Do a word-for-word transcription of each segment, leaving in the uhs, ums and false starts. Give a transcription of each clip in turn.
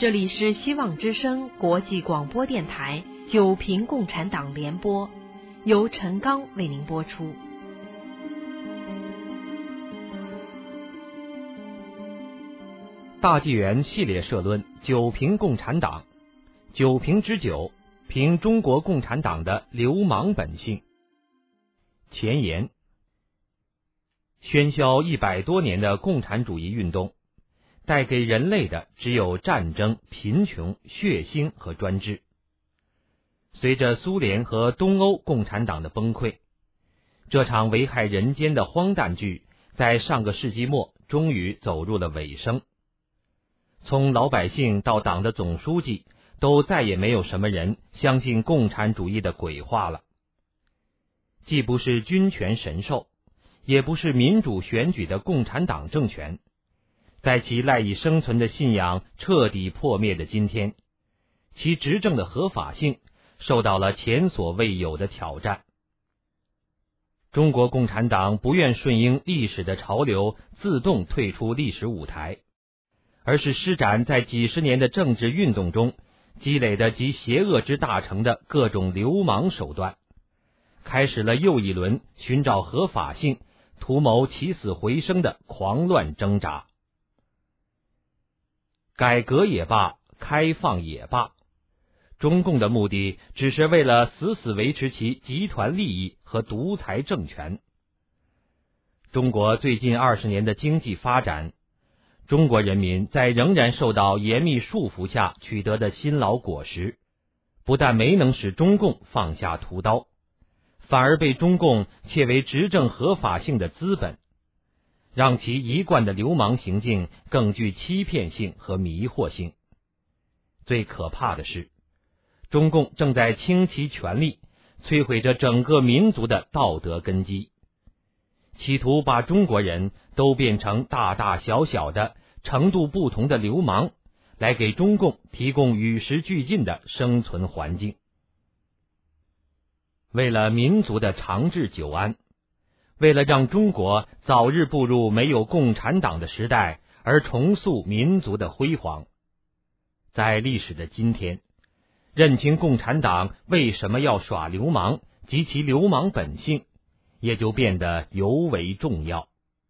这里是希望之声国际广播电台九平共产党联播，由陈刚为您播出。 大纪元系列社论：九平共产党，九平之九，评中国共产党的流氓本性。前言：喧嚣一百多年的共产主义运动，带给人类的只有战争、贫穷、血腥和专制。随着苏联和东欧共产党的崩溃，这场危害人间的荒诞剧在上个世纪末终于走入了尾声。从老百姓到党的总书记，都再也没有什么人相信共产主义的鬼话了。既不是君权神授，也不是民主选举的共产党政权，在其赖以生存的信仰彻底破灭的今天，其执政的合法性受到了前所未有的挑战。中国共产党不愿顺应历史的潮流，自动退出历史舞台，而是施展在几十年的政治运动中积累的集邪恶之大成的各种流氓手段，开始了又一轮寻找合法性、图谋起死回生的狂乱挣扎。改革也罢，开放也罢，中共的目的只是为了死死维持其集团利益和独裁政权。中国最近二十年的经济发展，中国人民在仍然受到严密束缚下取得的辛劳果实，不但没能使中共放下屠刀，反而被中共窃为执政合法性的资本，让其一贯的流氓行径更具欺骗性和迷惑性。最可怕的是，中共正在倾其全力摧毁着整个民族的道德根基，企图把中国人都变成大大小小的程度不同的流氓，来给中共提供与时俱进的生存环境。为了民族的长治久安，为了让中国早日步入没有共产党的时代而重塑民族的辉煌，在历史的今天，认清共产党为什么要耍流氓及其流氓本性，也就变得尤为重要。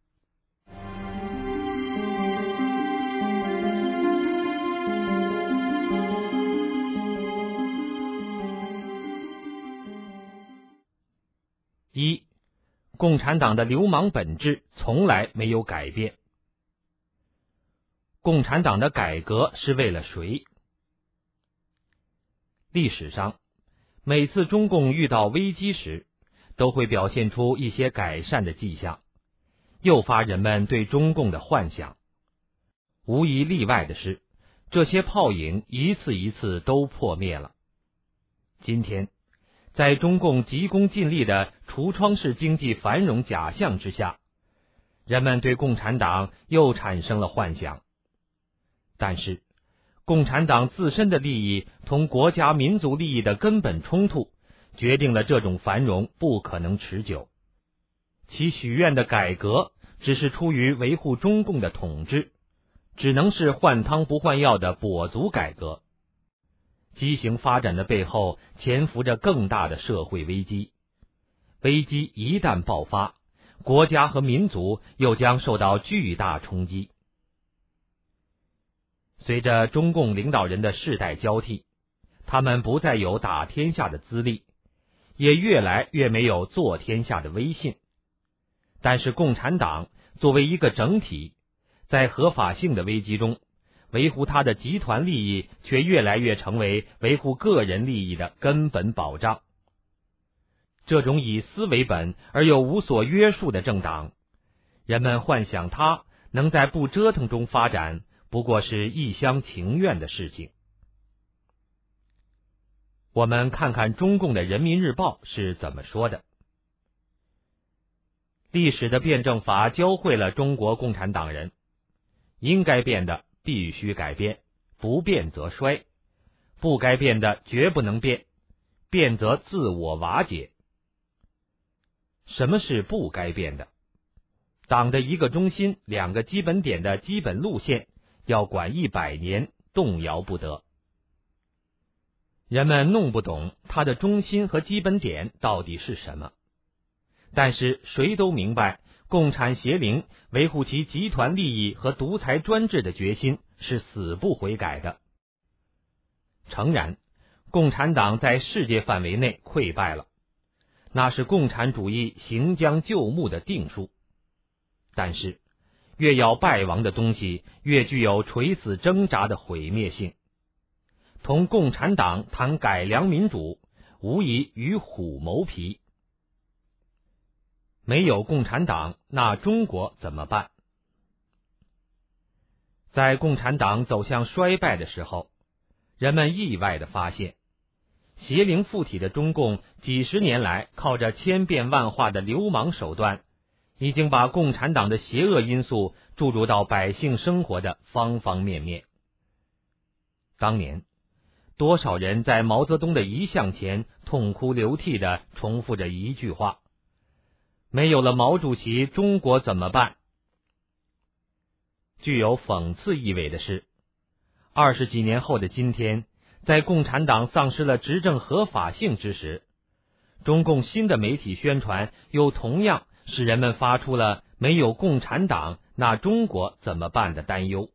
一，共产党的流氓本质从来没有改变。共产党的改革是为了谁？历史上，每次中共遇到危机时，都会表现出一些改善的迹象，诱发人们对中共的幻想。无一例外的是，这些泡影一次一次都破灭了。今天，在中共急功近利的橱窗式经济繁荣假象之下，人们对共产党又产生了幻想。但是，共产党自身的利益同国家民族利益的根本冲突，决定了这种繁荣不可能持久。其许愿的改革只是出于维护中共的统治，只能是换汤不换药的跛足改革。畸形发展的背后潜伏着更大的社会危机，危机一旦爆发，国家和民族又将受到巨大冲击。随着中共领导人的世代交替，他们不再有打天下的资历，也越来越没有做天下的威信。但是共产党作为一个整体，在合法性的危机中，维护他的集团利益却越来越成为维护个人利益的根本保障。这种以私为本而又无所约束的政党，人们幻想它能在不折腾中发展，不过是一厢情愿的事情。我们看看中共的人民日报是怎么说的。历史的辩证法教会了中国共产党人，应该变的必须改变，不变则衰；不该变的绝不能变，变则自我瓦解。什么是不该变的？党的一个中心、两个基本点的基本路线要管一百年， 动摇不得。人们弄不懂它的中心和基本点到底是什么，但是谁都明白，共产邪灵维护其集团利益和独裁专制的决心是死不悔改的。诚然，共产党在世界范围内溃败了，那是共产主义行将就木的定数。但是，越要败亡的东西，越具有垂死挣扎的毁灭性。同共产党谈改良民主，无疑与虎谋皮。没有共产党，那中国怎么办？在共产党走向衰败的时候，人们意外地发现，邪灵附体的中共几十年来靠着千变万化的流氓手段，已经把共产党的邪恶因素注入到百姓生活的方方面面。当年，多少人在毛泽东的遗像前痛哭流涕地重复着一句话：没有了毛主席，中国怎么办？具有讽刺意味的是，二十几年后的今天，在共产党丧失了执政合法性之时，中共新的媒体宣传又同样使人们发出了没有共产党，那中国怎么办的担忧。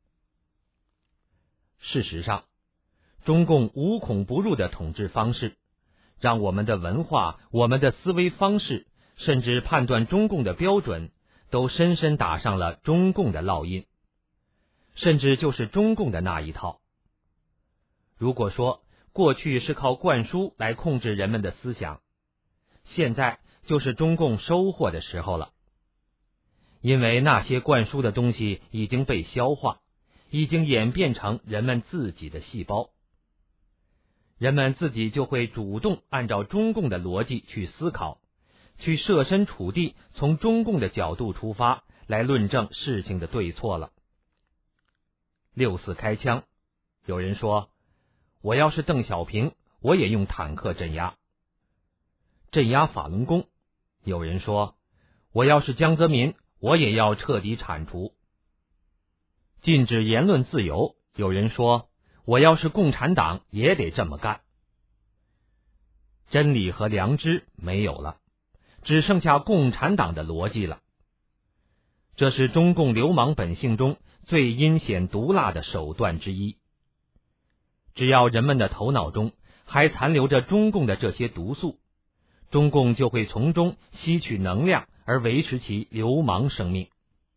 事实上，中共无孔不入的统治方式，让我们的文化、我们的思维方式，甚至判断中共的标准，都深深打上了中共的烙印，甚至就是中共的那一套。如果说过去是靠灌输来控制人们的思想，现在就是中共收获的时候了。因为那些灌输的东西已经被消化，已经演变成人们自己的细胞，人们自己就会主动按照中共的逻辑去思考，去设身处地从中共的角度出发来论证事情的对错了。六四开枪，有人说，我要是邓小平，我也用坦克镇压。镇压法轮功，有人说，我要是江泽民，我也要彻底铲除。禁止言论自由，有人说，我要是共产党，也得这么干。真理和良知没有了，只剩下共产党的逻辑了。这是中共流氓本性中最阴险毒辣的手段之一。只要人们的头脑中还残留着中共的这些毒素，中共就会从中吸取能量而维持其流氓生命。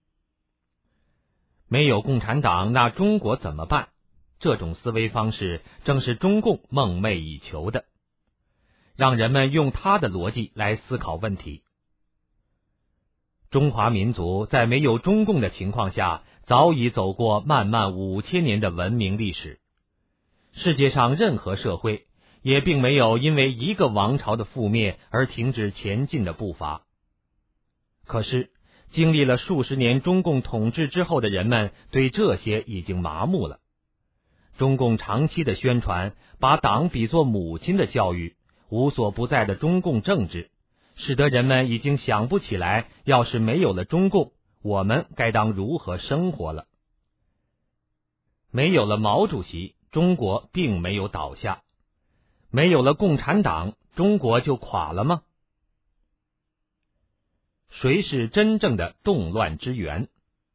没有共产党，那中国怎么办？这种思维方式正是中共梦寐以求的，让人们用他的逻辑来思考问题。中华民族在没有中共的情况下，早已走过漫漫五千年的文明历史。世界上任何社会也并没有因为一个王朝的覆灭而停止前进的步伐。可是，经历了数十年中共统治之后的人们对这些已经麻木了。中共长期的宣传，把党比作母亲的教育，无所不在的中共政治，使得人们已经想不起来，要是没有了中共，我们该当如何生活了。没有了毛主席，中国并没有倒下。没有了共产党，中国就垮了吗？谁是真正的动乱之源？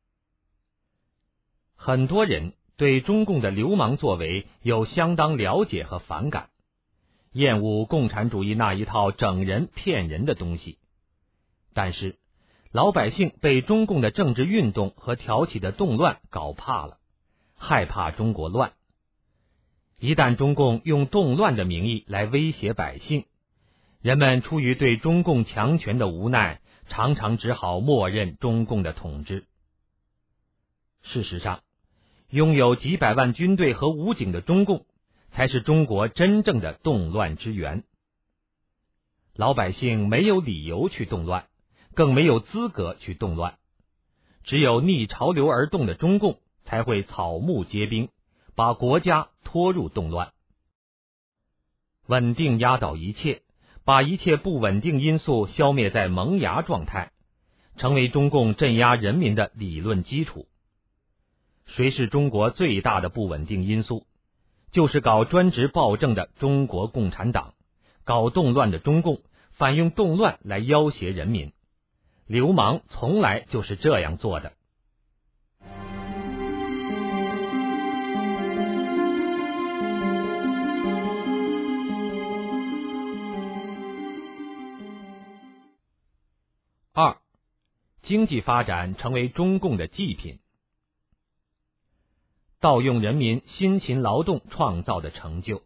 很多人对中共的流氓作为有相当了解和反感，厌恶共产主义那一套整人骗人的东西。但是，老百姓被中共的政治运动和挑起的动乱搞怕了，害怕中国乱。一旦中共用动乱的名义来威胁百姓，人们出于对中共强权的无奈，常常只好默认中共的统治。事实上，拥有几百万军队和武警的中共，才是中国真正的动乱之源。老百姓没有理由去动乱，更没有资格去动乱。只有逆潮流而动的中共，才会草木皆兵，把国家拖入动乱。稳定压倒一切，把一切不稳定因素消灭在萌芽状态，成为中共镇压人民的理论基础。 谁是中国最大的不稳定因素？就是搞专职暴政的中国共产党，搞动乱的中共，反用动乱来要挟人民。流氓从来就是这样做的。二，经济发展成为中共的祭品。盗用人民辛勤劳动创造的成就。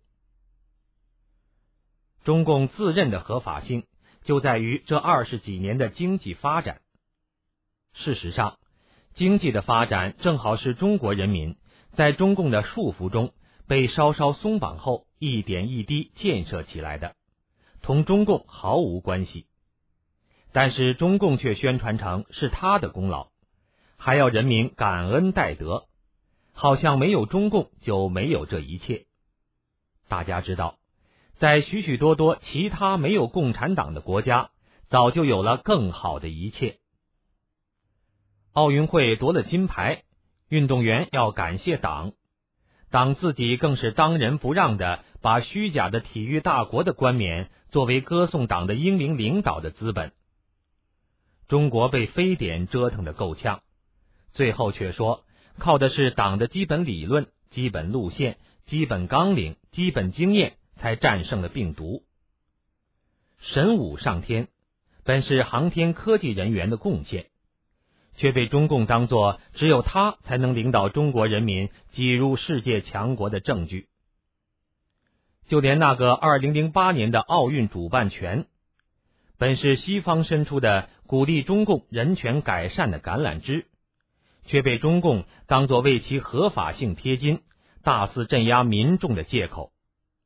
中共自认的合法性就在于这二十几年的经济发展。事实上，经济的发展正好是中国人民在中共的束缚中被稍稍松绑后一点一滴建设起来的，同中共毫无关系。但是中共却宣传成是他的功劳，还要人民感恩戴德，好像没有中共就没有这一切。大家知道，在许许多多其他没有共产党的国家，早就有了更好的一切。奥运会夺了金牌，运动员要感谢党，党自己更是当仁不让的把虚假的体育大国的冠冕作为歌颂党的英明领导的资本。中国被非典折腾得够呛，最后却说靠的是党的基本理论、基本路线、基本纲领、基本经验才战胜了病毒。神武上天本是航天科技人员的贡献，却被中共当作只有他才能领导中国人民挤入世界强国的证据。就连那个二零零八年的奥运主办权，本是西方伸出的鼓励中共人权改善的橄榄枝，却被中共当作为其合法性贴金、大肆镇压民众的借口。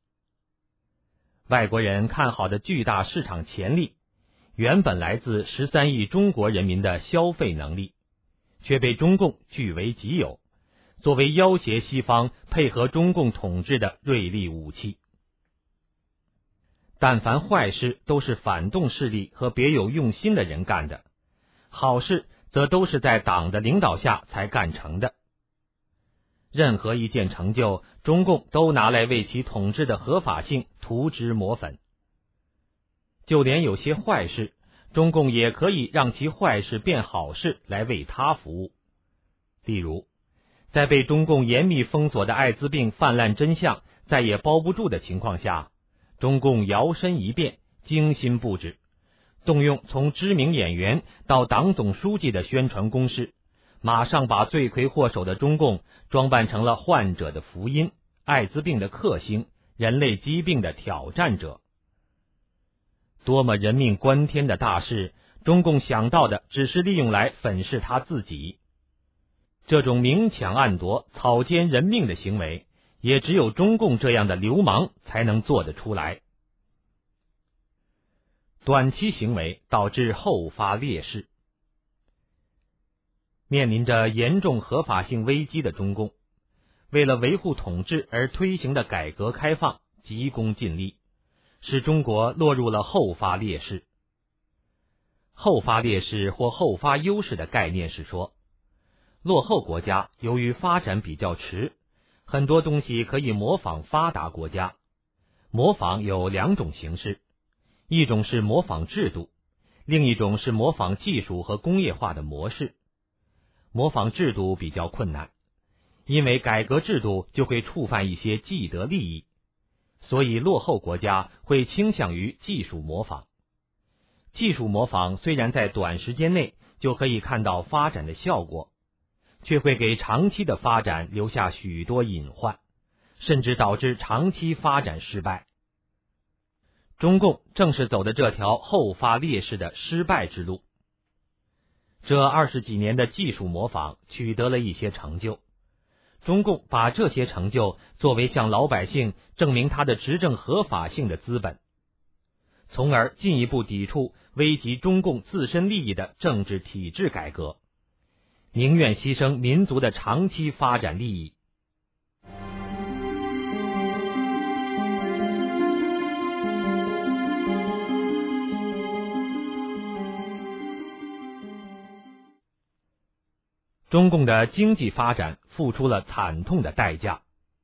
外国人看好的巨大市场潜力，原本来自十三亿中国人民的消费能力，却被中共据为己有，作为要挟西方配合中共统治的锐利武器。但凡坏事都是反动势力和别有用心的人干的，好事则都是在党的领导下才干成的。任何一件成就，中共都拿来为其统治的合法性涂脂抹粉。就连有些坏事，中共也可以让其坏事变好事来为他服务。例如，在被中共严密封锁的艾滋病泛滥真相再也包不住的情况下，中共摇身一变，精心布置，动用从知名演员到党总书记的宣传攻势，马上把罪魁祸首的中共装扮成了患者的福音、艾滋病的克星、人类疾病的挑战者。多么人命关天的大事，中共想到的只是利用来粉饰他自己。这种明抢暗夺、草菅人命的行为，也只有中共这样的流氓才能做得出来。短期行为导致后发劣势。面临着严重合法性危机的中共，为了维护统治而推行的改革开放急功近利，使中国落入了后发劣势。后发劣势或后发优势的概念是说，落后国家由于发展比较迟，很多东西可以模仿发达国家。模仿有两种形式，一种是模仿制度，另一种是模仿技术和工业化的模式。模仿制度比较困难，因为改革制度就会触犯一些既得利益，所以落后国家会倾向于技术模仿。技术模仿虽然在短时间内就可以看到发展的效果，却会给长期的发展留下许多隐患，甚至导致长期发展失败。中共正是走的这条后发劣势的失败之路。这二十几年的技术模仿取得了一些成就，中共把这些成就作为向老百姓证明他的执政合法性的资本，从而进一步抵触危及中共自身利益的政治体制改革，宁愿牺牲民族的长期发展利益。 中共的经济发展付出了惨痛的代价。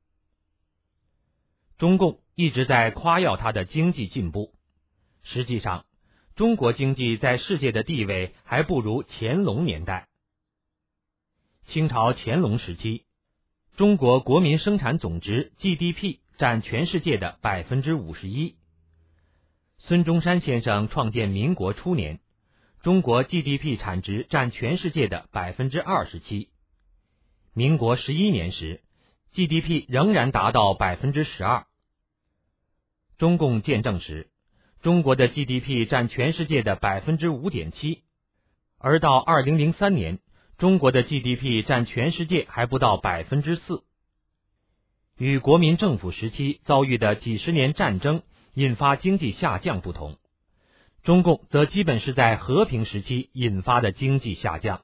中共一直在夸耀它的经济进步，实际上，中国经济在世界的地位还不如乾隆年代。清朝乾隆时期，中国国民生产总值 G D P 占全世界的 百分之五十一。孙中山先生创建民国初年，中国 G D P 产值占全世界的 百分之二十七。民国十一年时， G D P 仍然达到 百分之十二。中共建政时，中国的 G D P 占全世界的 百分之五点七， 而到二零零三年，中国的 G D P 占全世界还不到 百分之四。与国民政府时期遭遇的几十年战争引发经济下降不同，中共则基本是在和平时期引发的经济下降。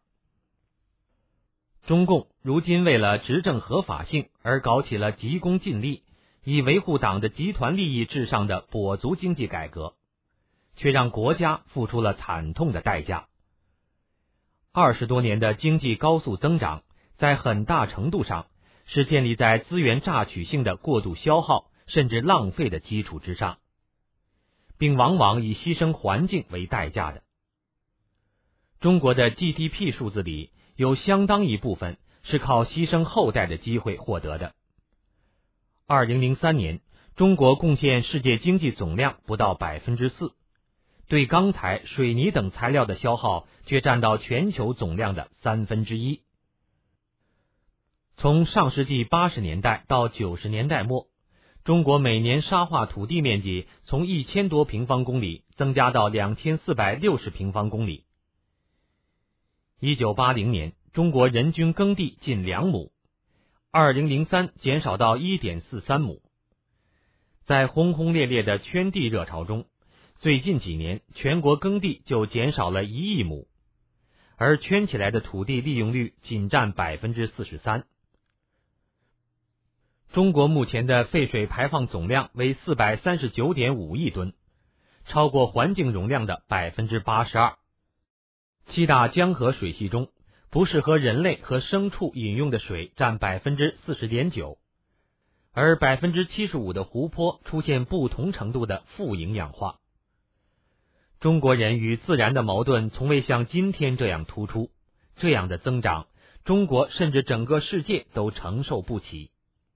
中共如今为了执政合法性而搞起了急功近利，以维护党的集团利益至上的跛足经济改革，却让国家付出了惨痛的代价。二十多年的经济高速增长，在很大程度上是建立在资源榨取性的过度消耗甚至浪费的基础之上，并往往以牺牲环境为代价的。中国的 G D P 数字里有相当一部分是靠牺牲后代的机会获得的。二零零三年，中国贡献世界经济总量不到 百分之四， 对钢材、水泥等材料的消耗却占到全球总量的三分之一。从上世纪八十年代到九十年代末，中国每年沙化土地面积从一千多平方公里增加到两千四百六十平方公里。一九八零年，中国人均耕地近两亩，二零零三减少到 一点四三亩。在轰轰烈烈的圈地热潮中，最近几年全国耕地就减少了一亿亩，而圈起来的土地利用率仅占 百分之四十三。中国目前的废水排放总量为 四百三十九点五亿吨，超过环境容量的 百分之八十二。七大江河水系中，不适合人类和牲畜饮用的水占 百分之四十点九， 而 百分之七十五 的湖泊出现不同程度的富营养化。中国人与自然的矛盾从未像今天这样突出，这样的增长，中国甚至整个世界都承受不起。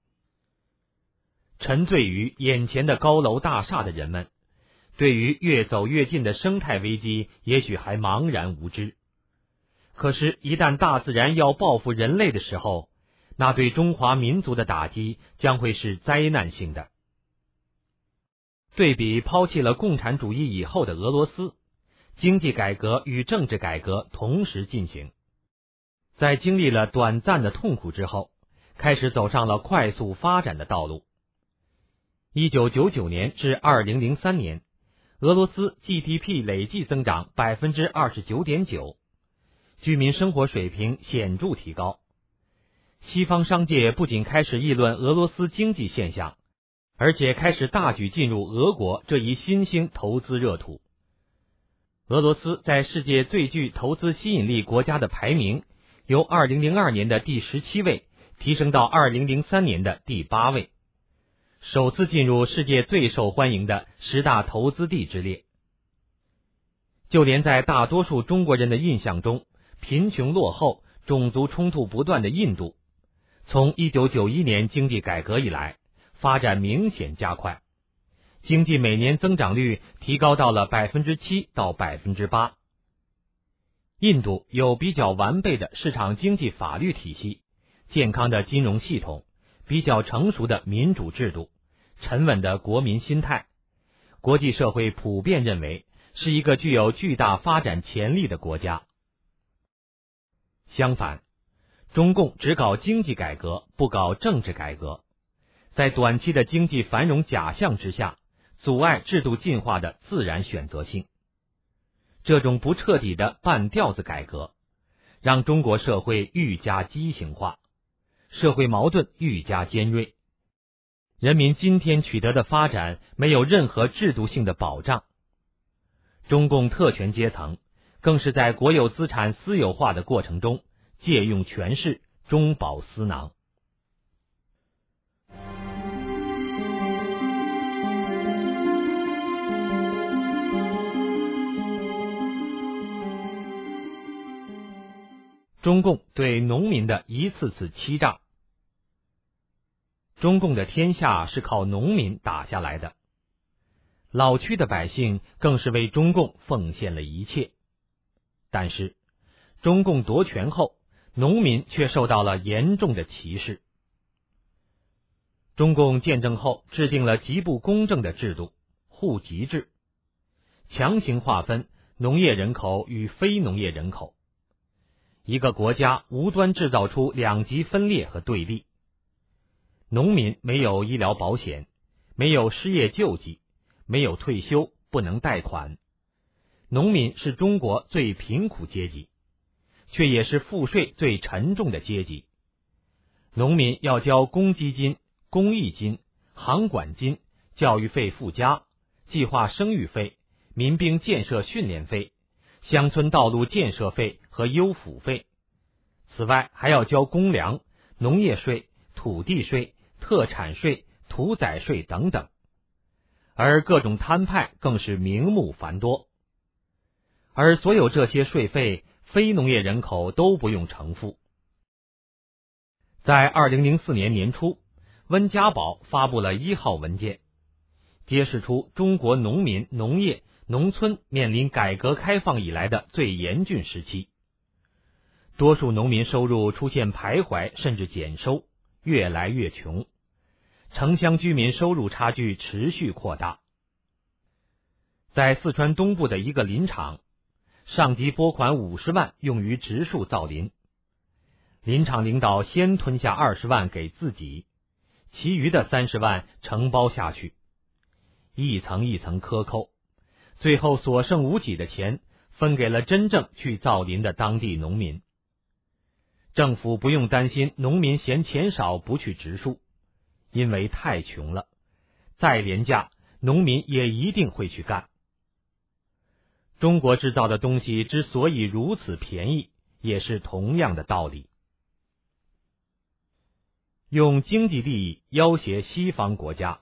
沉醉于眼前的高楼大厦的人们，对于越走越近的生态危机也许还茫然无知。可是，一旦大自然要报复人类的时候，那对中华民族的打击将会是灾难性的。对比抛弃了共产主义以后的俄罗斯，经济改革与政治改革同时进行，在经历了短暂的痛苦之后，开始走上了快速发展的道路。一九九九年至二零零三年，俄罗斯 G D P 累计增长 百分之二十九点九， 居民生活水平显著提高。西方商界不仅开始议论俄罗斯经济现象，而且开始大举进入俄国这一新兴投资热土。俄罗斯在世界最具投资吸引力国家的排名，由二零零二年的第十七位提升到二零零三年的第八位，首次进入世界最受欢迎的十大投资地之列。就连在大多数中国人的印象中，贫穷落后、种族冲突不断的印度，从一九九一年经济改革以来，发展明显加快，经济每年增长率提高到了 百分之七 到 百分之八。 印度有比较完备的市场经济法律体系，健康的金融系统，比较成熟的民主制度，沉稳的国民心态，国际社会普遍认为是一个具有巨大发展潜力的国家。相反，中共只搞经济改革，不搞政治改革，在短期的经济繁荣假象之下，阻碍制度进化的自然选择性。这种不彻底的半吊子改革，让中国社会愈加畸形化，社会矛盾愈加尖锐，人民今天取得的发展没有任何制度性的保障。中共特权阶层更是在国有资产私有化的过程中， 借用权势，中饱私囊。中共对农民的一次次欺诈。中共的天下是靠农民打下来的，老区的百姓更是为中共奉献了一切。但是，中共夺权后，农民却受到了严重的歧视。中共建政后制定了极不公正的制度——户籍制，强行划分农业人口与非农业人口。一个国家无端制造出两极分裂和对立。农民没有医疗保险，没有失业救济，没有退休，不能贷款。农民是中国最贫苦阶级，却也是赋税最沉重的阶级。农民要交公积金、公益金、航管金、教育费附加、计划生育费、民兵建设训练费、乡村道路建设费和优抚费。此外还要交公粮、农业税、土地税、特产税、屠宰税等等，而各种摊派更是名目繁多。而所有这些税费，非农业人口都不用承付。在二零零四年年初，温家宝发布了一号文件，揭示出中国农民、农业、农村面临改革开放以来的最严峻时期。多数农民收入出现徘徊甚至减收，越来越穷，城乡居民收入差距持续扩大。在四川东部的一个林场，上级拨款五十万用于植树造林，林场领导先吞下二十万给自己，其余的三十万承包下去，一层一层克扣，最后所剩无几的钱分给了真正去造林的当地农民。政府不用担心农民嫌钱少不去植树，因为太穷了，再廉价，农民也一定会去干。中国制造的东西之所以如此便宜，也是同样的道理。用经济利益要挟西方国家。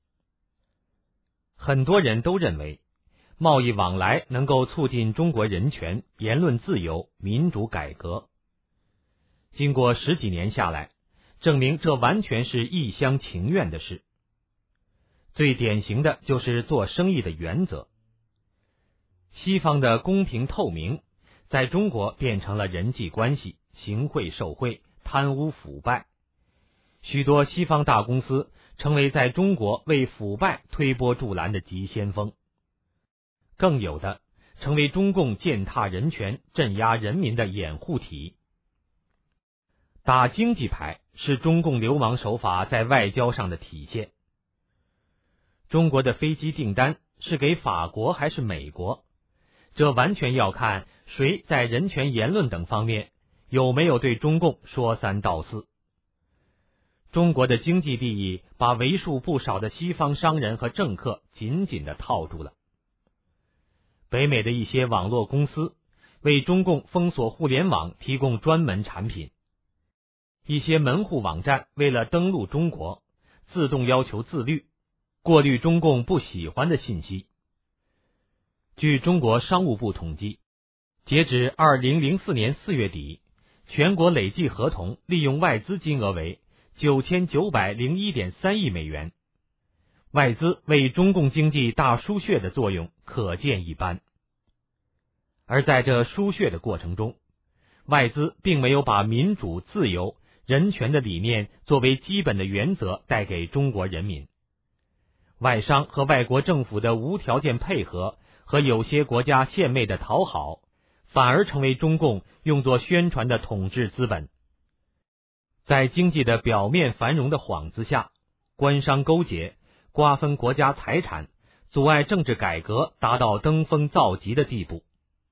很多人都认为，贸易往来能够促进中国人权、言论自由、民主改革。经过十几年下来，证明这完全是一厢情愿的事。最典型的就是做生意的原则。西方的公平透明，在中国变成了人际关系、行贿受贿、贪污腐败。许多西方大公司成为在中国为腐败推波助澜的急先锋，更有的成为中共践踏人权、镇压人民的掩护体。打经济牌是中共流氓手法在外交上的体现。中国的飞机订单是给法国还是美国？这完全要看谁在人权言论等方面有没有对中共说三道四。中国的经济利益把为数不少的西方商人和政客紧紧地套住了。北美的一些网络公司为中共封锁互联网提供专门产品，一些门户网站为了登陆中国，自动要求自律，过滤中共不喜欢的信息。据中国商务部统计，截止二零零四年四月底，全国累计合同利用外资金额为九千九百零一点三亿美元，外资为中共经济大输血的作用可见一斑。而在这输血的过程中，外资并没有把民主、自由、人权的理念作为基本的原则带给中国人民。外商和外国政府的无条件配合和有些国家献媚的讨好，反而成为中共用作宣传的统治资本。在经济的表面繁荣的幌子下，官商勾结，瓜分国家财产，阻碍政治改革，达到登峰造极的地步。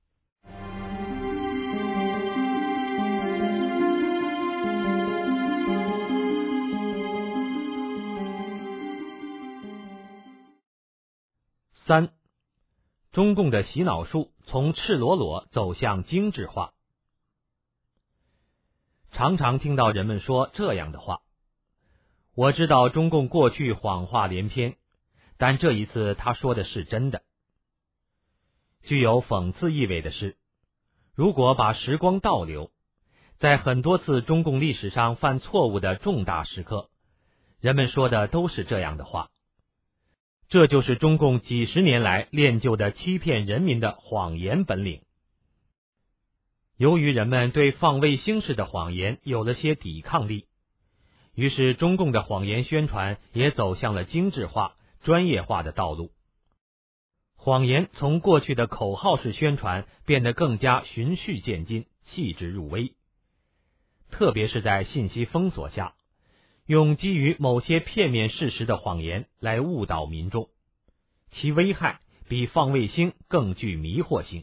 三，中共的洗脑术从赤裸裸走向精致化。 常常听到人们说这样的话。我知道中共过去谎话连篇，但这一次他说的是真的。具有讽刺意味的是，如果把时光倒流，在很多次中共历史上犯错误的重大时刻，人们说的都是这样的话。这就是中共几十年来练就的欺骗人民的谎言本领。由于人们对放卫星式的谎言有了些抵抗力，于是中共的谎言宣传也走向了精致化、专业化的道路。谎言从过去的口号式宣传变得更加循序渐进、细致入微。特别是在信息封锁下，用基于某些片面事实的谎言来误导民众，其危害比放卫星更具迷惑性。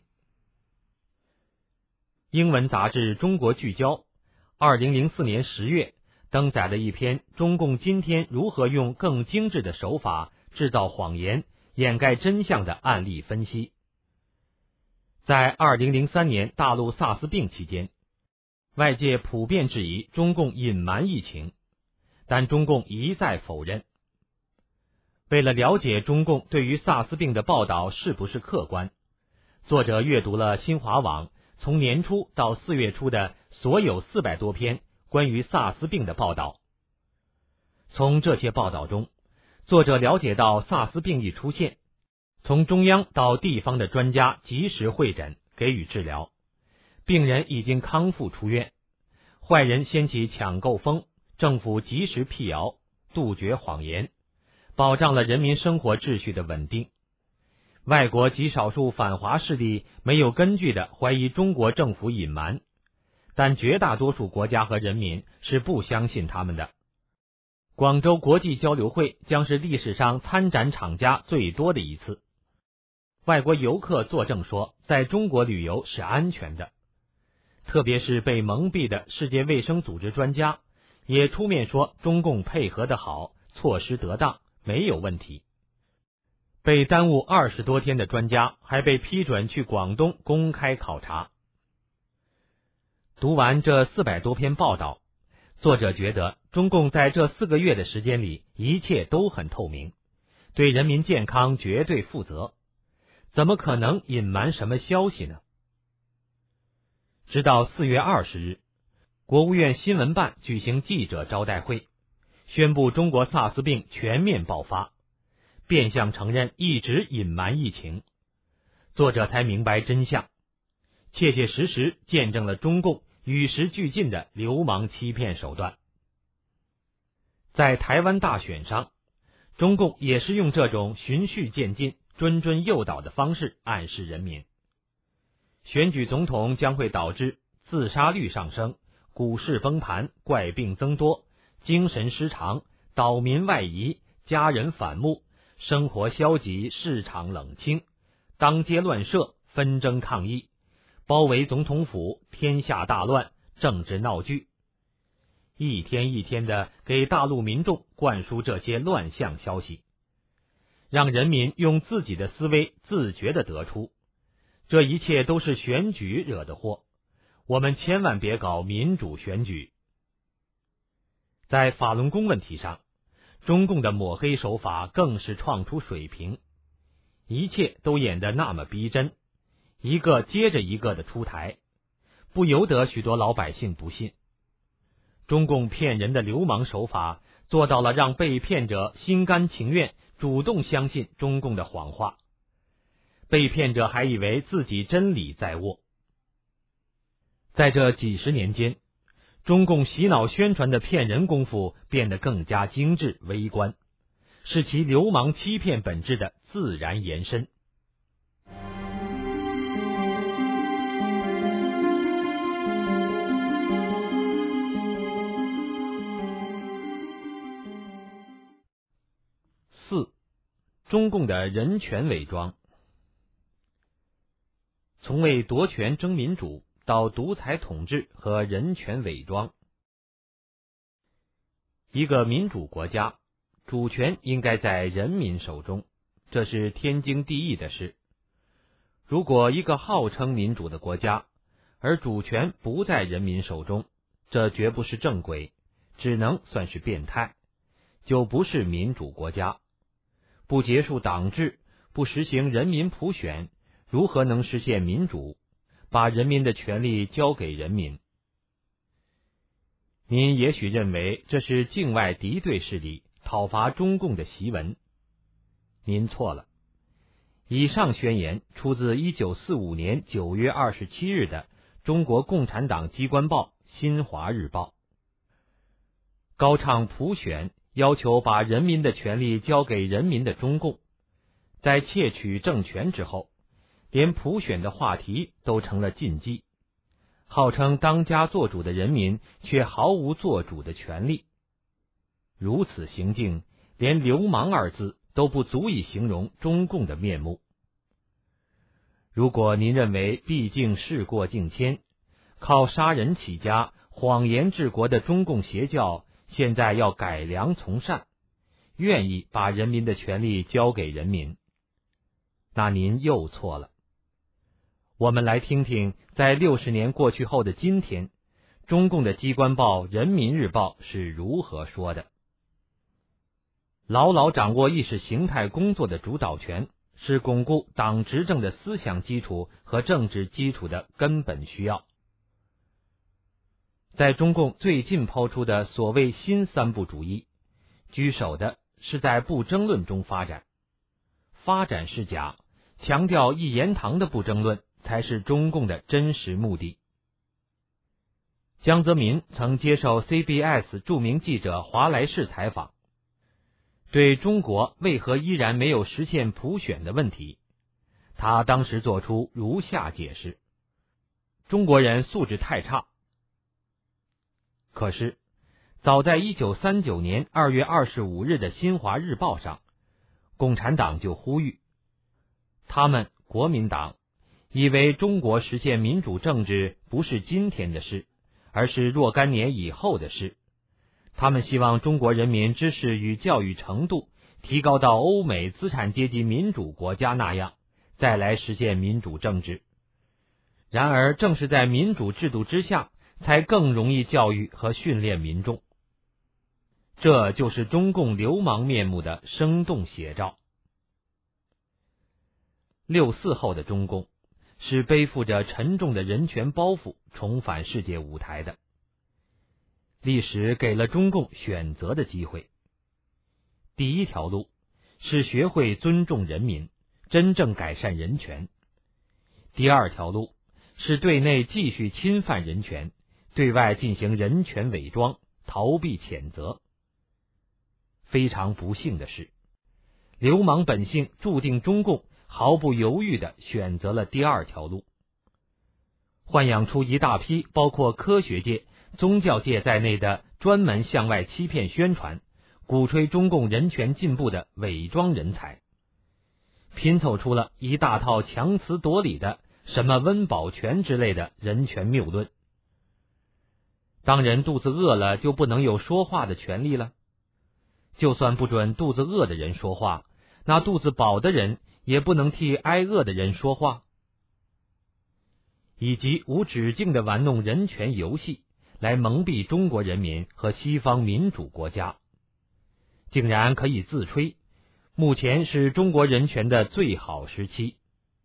英文杂志《中国聚焦》二零零四年十月登载了一篇中共今天如何用更精致的手法制造谎言、掩盖真相的案例分析。在二零零三年大陆萨斯病期间，外界普遍质疑中共隐瞒疫情，但中共一再否认。为了了解中共对于萨斯病的报道是不是客观，作者阅读了新华网从年初到四月初的所有四百多篇关于萨斯病的报道。从这些报道中，作者了解到萨斯病一出现，从中央到地方的专家及时会诊，给予治疗，病人已经康复出院，坏人掀起抢购风，政府及时辟谣，杜绝谎言，保障了人民生活秩序的稳定。外国极少数反华势力没有根据地怀疑中国政府隐瞒，但绝大多数国家和人民是不相信他们的。广州国际交流会将是历史上参展厂家最多的一次。外国游客作证说，在中国旅游是安全的，特别是被蒙蔽的世界卫生组织专家也出面说中共配合得好，措施得当，没有问题。被耽误二十多天的专家还被批准去广东公开考察。读完这四百多篇报道，作者觉得中共在这四个月的时间里，一切都很透明，对人民健康绝对负责，怎么可能隐瞒什么消息呢？直到四月二十日，国务院新闻办举行记者招待会，宣布中国萨斯病全面爆发，变相承认一直隐瞒疫情。作者才明白真相，切切实实见证了中共与时俱进的流氓欺骗手段。在台湾大选上，中共也是用这种循序渐进、谆谆诱导的方式暗示人民，选举总统将会导致自杀率上升、股市崩盘、怪病增多、精神失常、岛民外移、家人反目、生活消极、市场冷清、当街乱射、纷争抗议、包围总统府、天下大乱、政治闹剧，一天一天的给大陆民众灌输这些乱象消息，让人民用自己的思维自觉地得出，这一切都是选举惹的祸，我们千万别搞民主选举。在法轮功问题上，中共的抹黑手法更是创出水平，一切都演得那么逼真，一个接着一个的出台，不由得许多老百姓不信。中共骗人的流氓手法做到了让被骗者心甘情愿主动相信中共的谎话，被骗者还以为自己真理在握。在这几十年间，中共洗脑宣传的骗人功夫变得更加精致微观，是其流氓欺骗本质的自然延伸。四、中共的人权伪装。从为夺权争民主到独裁统治和人权伪装。一个民主国家，主权应该在人民手中，这是天经地义的事。如果一个号称民主的国家，而主权不在人民手中， 这绝不是正轨，只能算是变态，就不是民主国家。不结束党制，不实行人民普选，如何能实现民主？把人民的权利交给人民？您也许认为这是境外敌对势力讨伐中共的檄文，您错了。以上宣言出自一九四五年九月二十七日的中国共产党机关报《新华日报》。高唱普选，要求把人民的权利交给人民的中共，在窃取政权之后，连普选的话题都成了禁忌，号称当家作主的人民却毫无做主的权利。如此行径，连流氓二字都不足以形容中共的面目。如果您认为毕竟事过境迁，靠杀人起家、谎言治国的中共邪教现在要改良从善，愿意把人民的权利交给人民，那您又错了。我们来听听，在六十年过去后的今天，中共的机关报《人民日报》是如何说的。牢牢掌握意识形态工作的主导权，是巩固党执政的思想基础和政治基础的根本需要。在中共最近抛出的所谓新三不主义，居首的是在不争论中发展。发展是假，强调一言堂的不争论才是中共的真实目的。江泽民曾接受 C B S 著名记者华莱士采访，对中国为何依然没有实现普选的问题，他当时做出如下解释：中国人素质太差。可是早在一九三九年二月二十五日的新华日报上，共产党就呼吁他们国民党以为中国实现民主政治不是今天的事，而是若干年以后的事。他们希望中国人民知识与教育程度提高到欧美资产阶级民主国家那样，再来实现民主政治。然而正是在民主制度之下，才更容易教育和训练民众。这就是中共流氓面目的生动写照。六四后的中共是背负着沉重的人权包袱重返世界舞台的。历史给了中共选择的机会。第一条路是学会尊重人民，真正改善人权。第二条路是对内继续侵犯人权，对外进行人权伪装，逃避谴责。非常不幸的是，流氓本性注定中共毫不犹豫地选择了第二条路，豢养出一大批包括科学界、宗教界在内的专门向外欺骗宣传、鼓吹中共人权进步的伪装人才，拼凑出了一大套强词夺理的什么温饱权之类的人权谬论。当人肚子饿了就不能有说话的权利了，就算不准肚子饿的人说话，那肚子饱的人也不能替挨饿的人说话。以及无止境的玩弄人权游戏，来蒙蔽中国人民和西方民主国家，竟然可以自吹目前是中国人权的最好时期。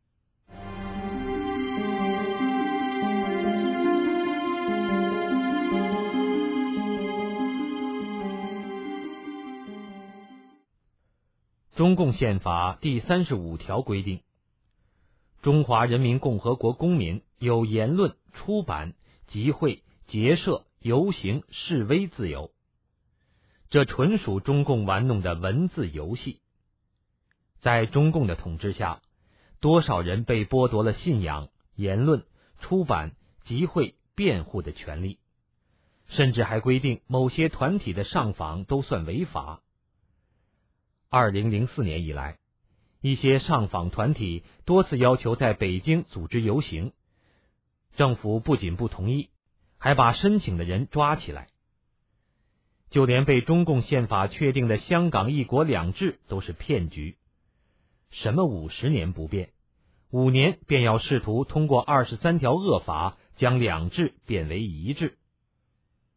中共宪法第三十五条规定，中华人民共和国公民有言论、出版、集会、结社、游行、示威自由。这纯属中共玩弄的文字游戏。在中共的统治下，多少人被剥夺了信仰、言论、出版、集会、辩护的权利，甚至还规定某些团体的上访都算违法。二零零四年以来，一些上访团体多次要求在北京组织游行，政府不仅不同意，还把申请的人抓起来。就连被中共宪法确定的香港一国两制都是骗局。什么五十年不变，五年便要试图通过二十三条恶法将两制变为一制。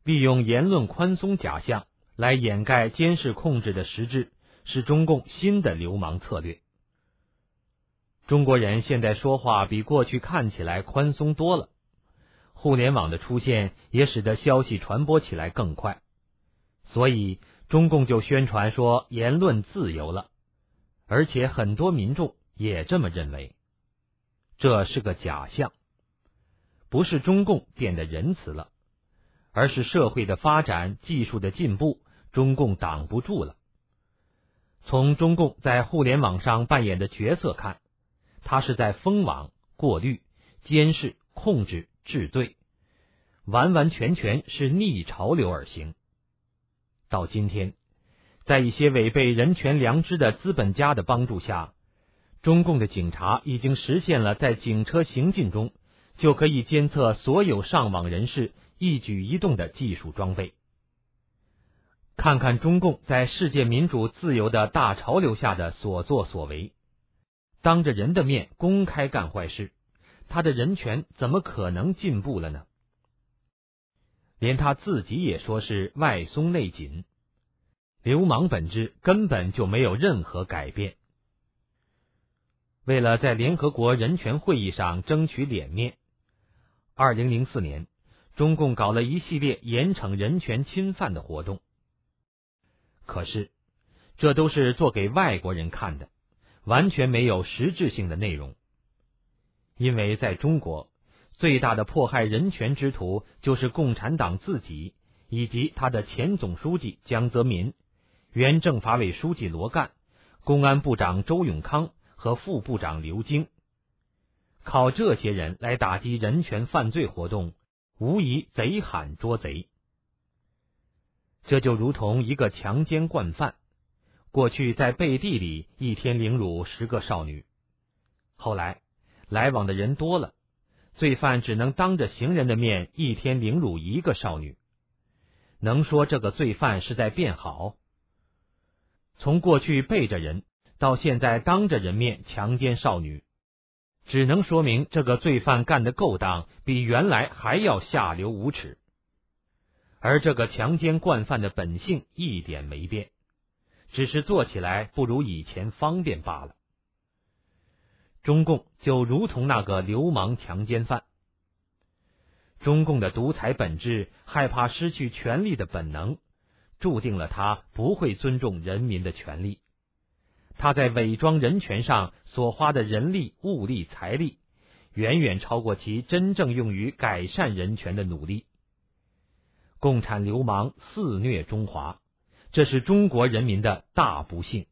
利用言论宽松假象来掩盖监视控制的实质，是中共新的流氓策略。中国人现在说话比过去看起来宽松多了，互联网的出现也使得消息传播起来更快，所以中共就宣传说言论自由了，而且很多民众也这么认为。这是个假象，不是中共变得仁慈了，而是社会的发展、技术的进步，中共挡不住了。从中共在互联网上扮演的角色看，他是在封网、过滤、监视、控制、治罪，完完全全是逆潮流而行。到今天，在一些违背人权良知的资本家的帮助下，中共的警察已经实现了在警车行进中就可以监测所有上网人士一举一动的技术装备。看看中共在世界民主自由的大潮流下的所作所为，当着人的面公开干坏事，他的人权怎么可能进步了呢？连他自己也说是外松内紧，流氓本质根本就没有任何改变。为了在联合国人权会议上争取脸面，二零零四年，中共搞了一系列严惩人权侵犯的活动。可是，这都是做给外国人看的，完全没有实质性的内容。因为在中国，最大的迫害人权之徒就是共产党自己，以及他的前总书记江泽民、原政法委书记罗干、公安部长周永康和副部长刘京。靠这些人来打击人权犯罪活动，无疑贼喊捉贼。这就如同一个强奸惯犯，过去在背地里一天凌辱十个少女，后来来往的人多了，罪犯只能当着行人的面一天凌辱一个少女。能说这个罪犯是在变好？从过去背着人到现在当着人面强奸少女，只能说明这个罪犯干的勾当比原来还要下流无耻。而这个强奸惯犯的本性一点没变，只是做起来不如以前方便罢了。中共就如同那个流氓强奸犯，中共的独裁本质害怕失去权力的本能，注定了他不会尊重人民的权利。他在伪装人权上所花的人力、物力、财力，远远超过其真正用于改善人权的努力。共产流氓肆虐中华，这是中国人民的大不幸。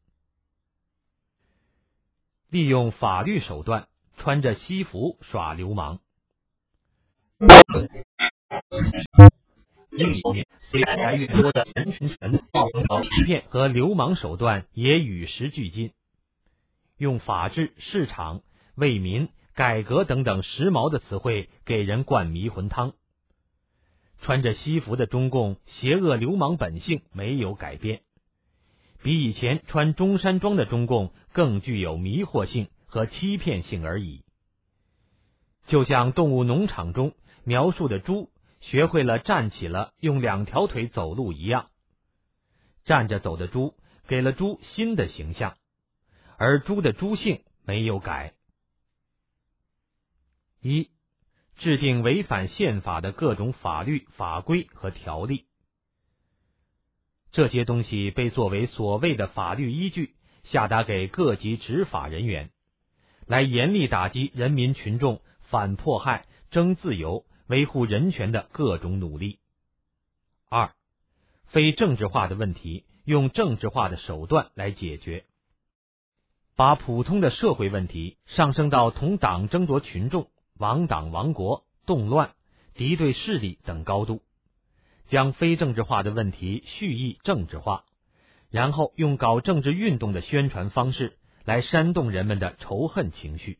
利用法律手段，穿着西服耍流氓。英里面随越来越多的人权权暴力欺骗和流氓手段也与时俱进，用法治、市场、为民、改革等等时髦的词汇给人灌迷魂汤。穿着西服的中共邪恶流氓本性没有改变，比以前穿中山装的中共更具有迷惑性和欺骗性而已。就像动物农场中描述的猪学会了站起了用两条腿走路一样，站着走的猪给了猪新的形象，而猪的猪性没有改。一、制定违反宪法的各种法律、法规和条例。这些东西被作为所谓的法律依据下达给各级执法人员，来严厉打击人民群众反迫害、争自由、维护人权的各种努力。二、非政治化的问题用政治化的手段来解决，把普通的社会问题上升到同党争夺群众、亡党亡国、动乱、敌对势力等高度，将非政治化的问题蓄意政治化，然后用搞政治运动的宣传方式来煽动人们的仇恨情绪。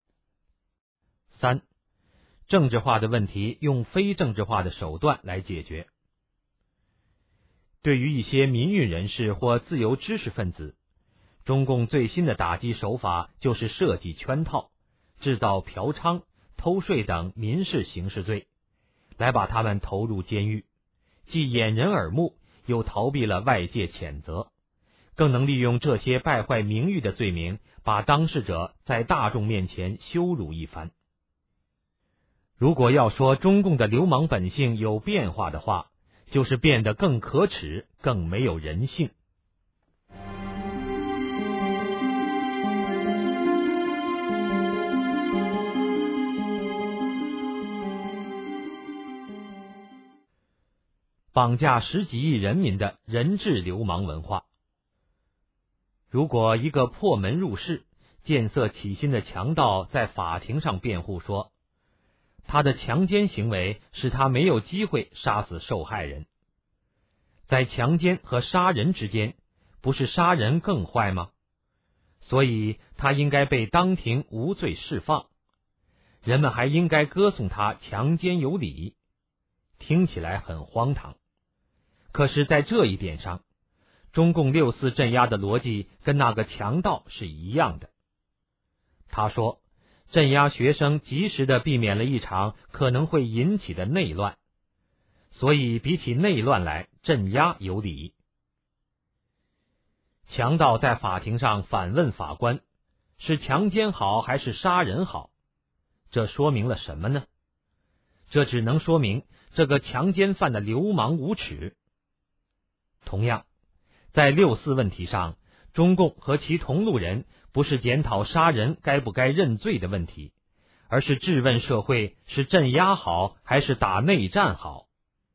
三、政治化的问题用非政治化的手段来解决。对于一些民运人士或自由知识分子，中共最新的打击手法就是设计圈套，制造嫖娼、偷税等民事刑事罪，来把他们投入监狱， 既掩人耳目，又逃避了外界谴责，更能利用这些败坏名誉的罪名，把当事者在大众面前羞辱一番。如果要说中共的流氓本性有变化的话，就是变得更可耻，更没有人性。绑架十几亿人民的人质流氓文化。如果一个破门入室、见色起心的强盗在法庭上辩护说，他的强奸行为使他没有机会杀死受害人，在强奸和杀人之间，不是杀人更坏吗？所以他应该被当庭无罪释放，人们还应该歌颂他强奸有理，听起来很荒唐。可是在这一点上，中共六四镇压的逻辑跟那个强盗是一样的。他说，镇压学生及时地避免了一场可能会引起的内乱，所以比起内乱来，镇压有理。强盗在法庭上反问法官，是强奸好还是杀人好？这说明了什么呢？这只能说明这个强奸犯的流氓无耻。同样，在六四问题上，中共和其同路人不是检讨杀人该不该认罪的问题，而是质问社会是镇压好还是打内战好。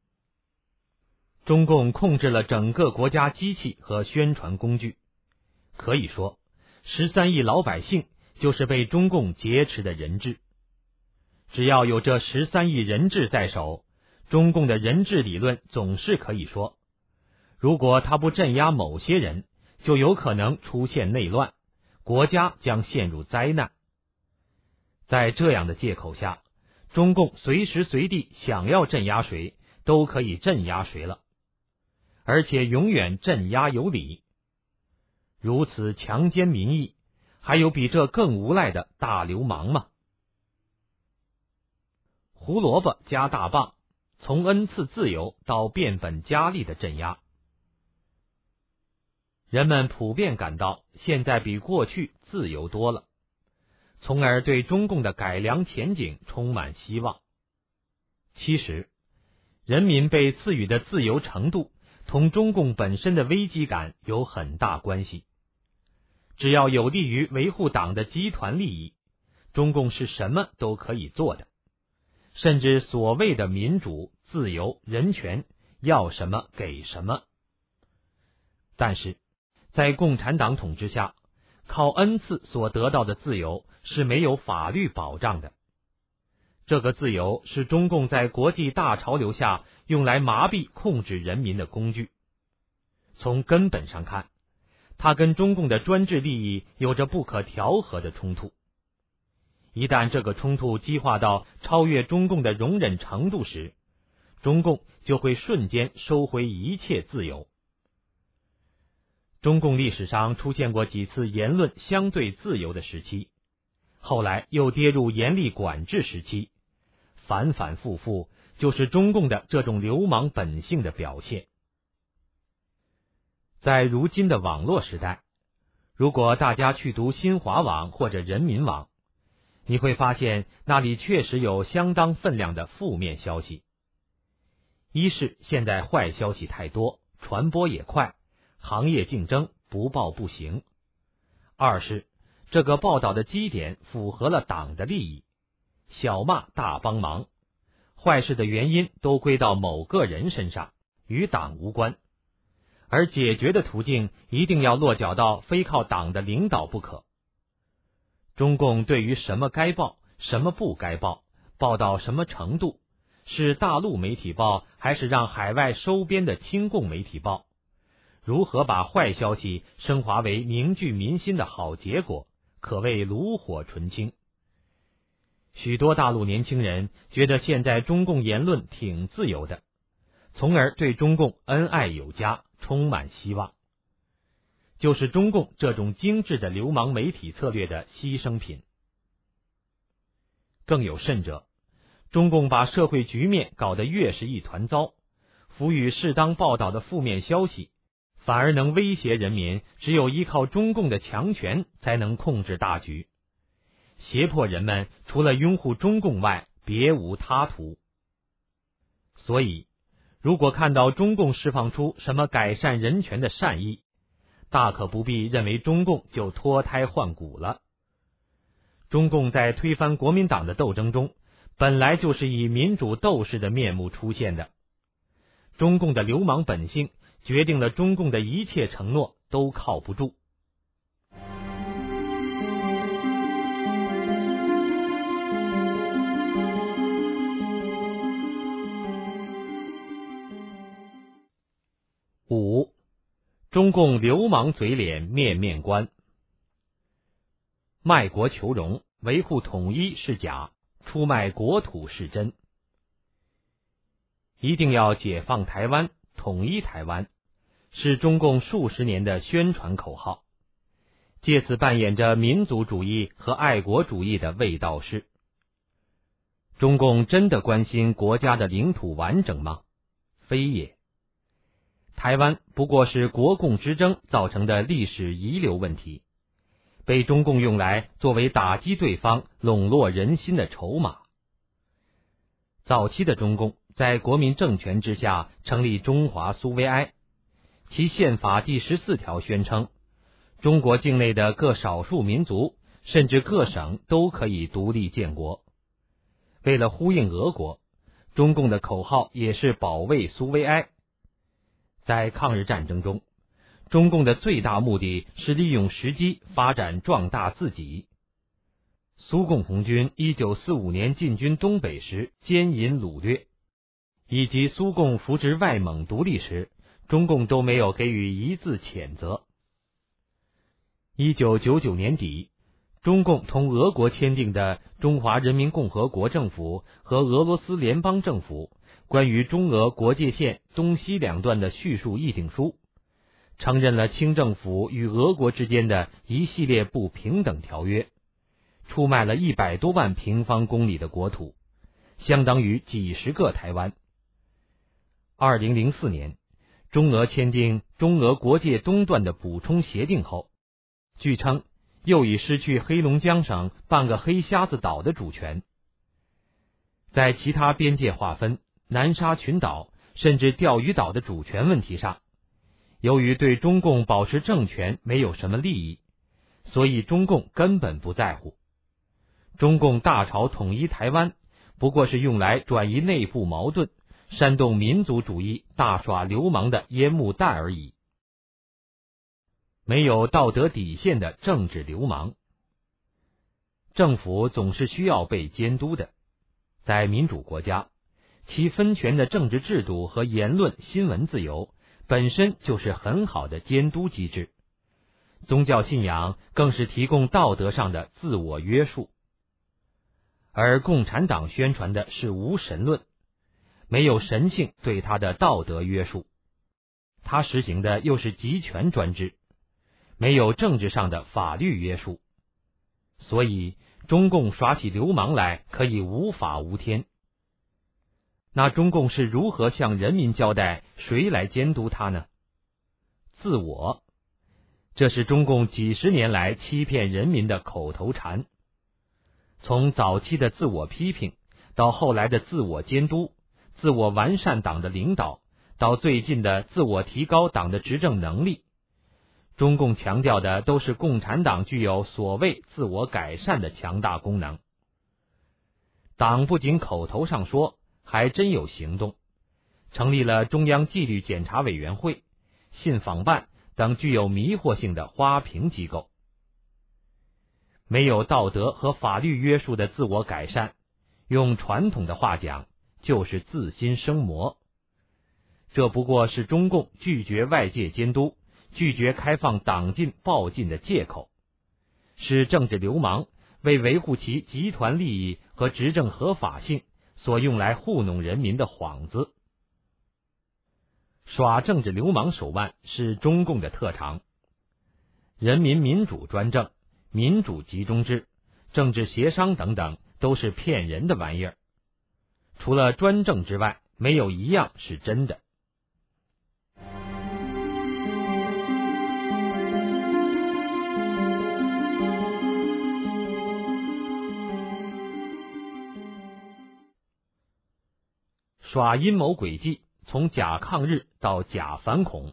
中共控制了整个国家机器和宣传工具，可以说十三亿老百姓就是被中共劫持的人质。只要有这十三亿人质在手，中共的人质理论总是可以说，如果他不镇压某些人，就有可能出现内乱，国家将陷入灾难。在这样的借口下，中共随时随地想要镇压谁，都可以镇压谁了，而且永远镇压有理。如此强奸民意，还有比这更无赖的大流氓吗？胡萝卜加大棒，从恩赐自由到变本加厉的镇压。人们普遍感到现在比过去自由多了，从而对中共的改良前景充满希望。其实，人民被赐予的自由程度同中共本身的危机感有很大关系。只要有利于维护党的集团利益，中共是什么都可以做的，甚至所谓的民主、自由、人权，要什么给什么。但是在共产党统治下，靠恩赐所得到的自由是没有法律保障的。这个自由是中共在国际大潮流下用来麻痹控制人民的工具。从根本上看，它跟中共的专制利益有着不可调和的冲突。一旦这个冲突激化到超越中共的容忍程度时，中共就会瞬间收回一切自由。中共历史上出现过几次言论相对自由的时期，后来又跌入严厉管制时期，反反复复就是中共的这种流氓本性的表现。在如今的网络时代，如果大家去读新华网或者人民网，你会发现那里确实有相当分量的负面消息。一是现在坏消息太多，传播也快，行业竞争不报不行；二是这个报道的基点符合了党的利益，小骂大帮忙，坏事的原因都归到某个人身上，与党无关，而解决的途径一定要落脚到非靠党的领导不可。中共对于什么该报，什么不该报，报到什么程度，是大陆媒体报还是让海外收编的亲共媒体报，如何把坏消息升华为凝聚民心的好结果，可谓炉火纯青。许多大陆年轻人觉得现在中共言论挺自由的，从而对中共恩爱有加，充满希望。就是中共这种精致的流氓媒体策略的牺牲品。更有甚者，中共把社会局面搞得越是一团糟， 赋予适当报道的负面消息，反而能威胁人民，只有依靠中共的强权才能控制大局，胁迫人们除了拥护中共外别无他途。所以如果看到中共释放出什么改善人权的善意，大可不必认为中共就脱胎换骨了。中共在推翻国民党的斗争中，本来就是以民主斗士的面目出现的。中共的流氓本性决定了中共的一切承诺都靠不住。五，中共流氓嘴脸面面观。卖国求荣，维护统一是假，出卖国土是真。一定要解放台湾，统一台湾，是中共数十年的宣传口号，借此扮演着民族主义和爱国主义的卫道士。中共真的关心国家的领土完整吗？非也。台湾不过是国共之争造成的历史遗留问题，被中共用来作为打击对方、笼络人心的筹码。早期的中共在国民政权之下成立中华苏维埃，其宪法第十四条宣称，中国境内的各少数民族甚至各省都可以独立建国。为了呼应俄国，中共的口号也是保卫苏维埃。在抗日战争中，中共的最大目的是利用时机发展壮大自己。苏共红军一九四五年进军东北时奸淫掳掠，以及苏共扶植外蒙独立时，中共都没有给予一字谴责。一九九九年底，中共同俄国签订的中华人民共和国政府和俄罗斯联邦政府关于中俄国界线东西两段的叙述议定书，承认了清政府与俄国之间的一系列不平等条约，出卖了一百多万平方公里的国土，相当于几十个台湾。二零零四年，中俄签订中俄国界东段的补充协定后，据称又已失去黑龙江省半个黑瞎子岛的主权。在其他边界划分、南沙群岛甚至钓鱼岛的主权问题上，由于对中共保持政权没有什么利益，所以中共根本不在乎。中共大潮统一台湾，不过是用来转移内部矛盾、煽动民族主义、大耍流氓的烟幕弹而已。没有道德底线的政治流氓。政府总是需要被监督的，在民主国家，其分权的政治制度和言论新闻自由本身就是很好的监督机制，宗教信仰更是提供道德上的自我约束。而共产党宣传的是无神论，没有神性对他的道德约束，他实行的又是集权专制，没有政治上的法律约束，所以中共耍起流氓来可以无法无天。那中共是如何向人民交代，谁来监督他呢？自我，这是中共几十年来欺骗人民的口头禅。从早期的自我批评，到后来的自我监督、自我完善党的领导，到最近的自我提高党的执政能力，中共强调的都是共产党具有所谓自我改善的强大功能。党不仅口头上说，还真有行动，成立了中央纪律检查委员会、信访办等具有迷惑性的花瓶机构。没有道德和法律约束的自我改善，用传统的话讲，就是自心生魔。这不过是中共拒绝外界监督、拒绝开放党禁报禁的借口，是政治流氓为维护其集团利益和执政合法性所用来糊弄人民的幌子。耍政治流氓手腕是中共的特长。人民民主专政、民主集中制、政治协商等等都是骗人的玩意儿，除了专政之外，没有一样是真的。 耍阴谋诡计，从假抗日到假反恐。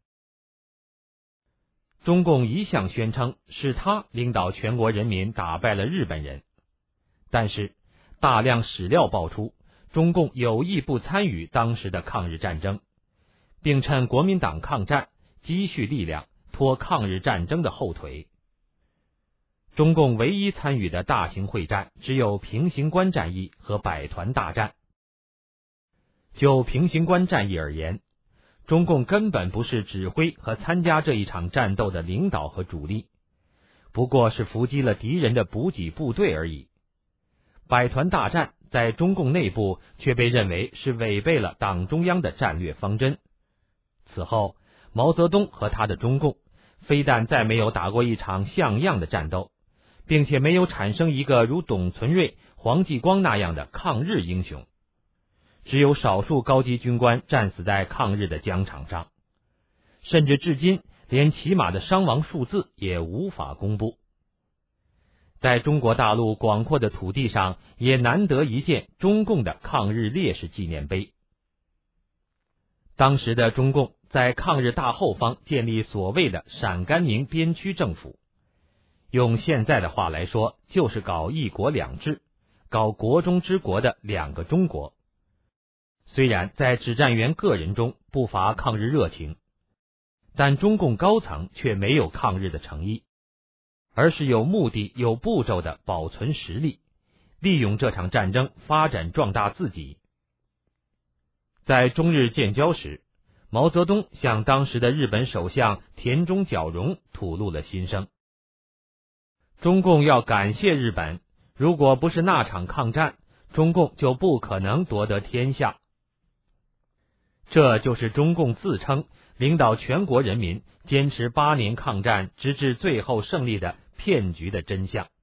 中共一向宣称是他领导全国人民打败了日本人，但是大量史料爆出，中共有意不参与当时的抗日战争，并趁国民党抗战积蓄力量，拖抗日战争的后腿。中共唯一参与的大型会战只有平型关战役和百团大战。就平型关战役而言，中共根本不是指挥和参加这一场战斗的领导和主力，不过是伏击了敌人的补给部队而已。百团大战在中共内部却被认为是违背了党中央的战略方针。此后，毛泽东和他的中共非但再没有打过一场像样的战斗，并且没有产生一个如董存瑞、黄继光那样的抗日英雄。只有少数高级军官战死在抗日的疆场上，甚至至今连起码的伤亡数字也无法公布。在中国大陆广阔的土地上，也难得一见中共的抗日烈士纪念碑。当时的中共在抗日大后方建立所谓的陕甘宁边区政府，用现在的话来说，就是搞一国两制，搞国中之国的两个中国。虽然在指战员个人中不乏抗日热情，但中共高层却没有抗日的诚意，而是有目的、有步骤的保存实力，利用这场战争发展壮大自己。在中日建交时，毛泽东向当时的日本首相田中角荣吐露了心声。中共要感谢日本，如果不是那场抗战，中共就不可能夺得天下。这就是中共自称领导全国人民坚持八年抗战直至最后胜利的骗局的真相。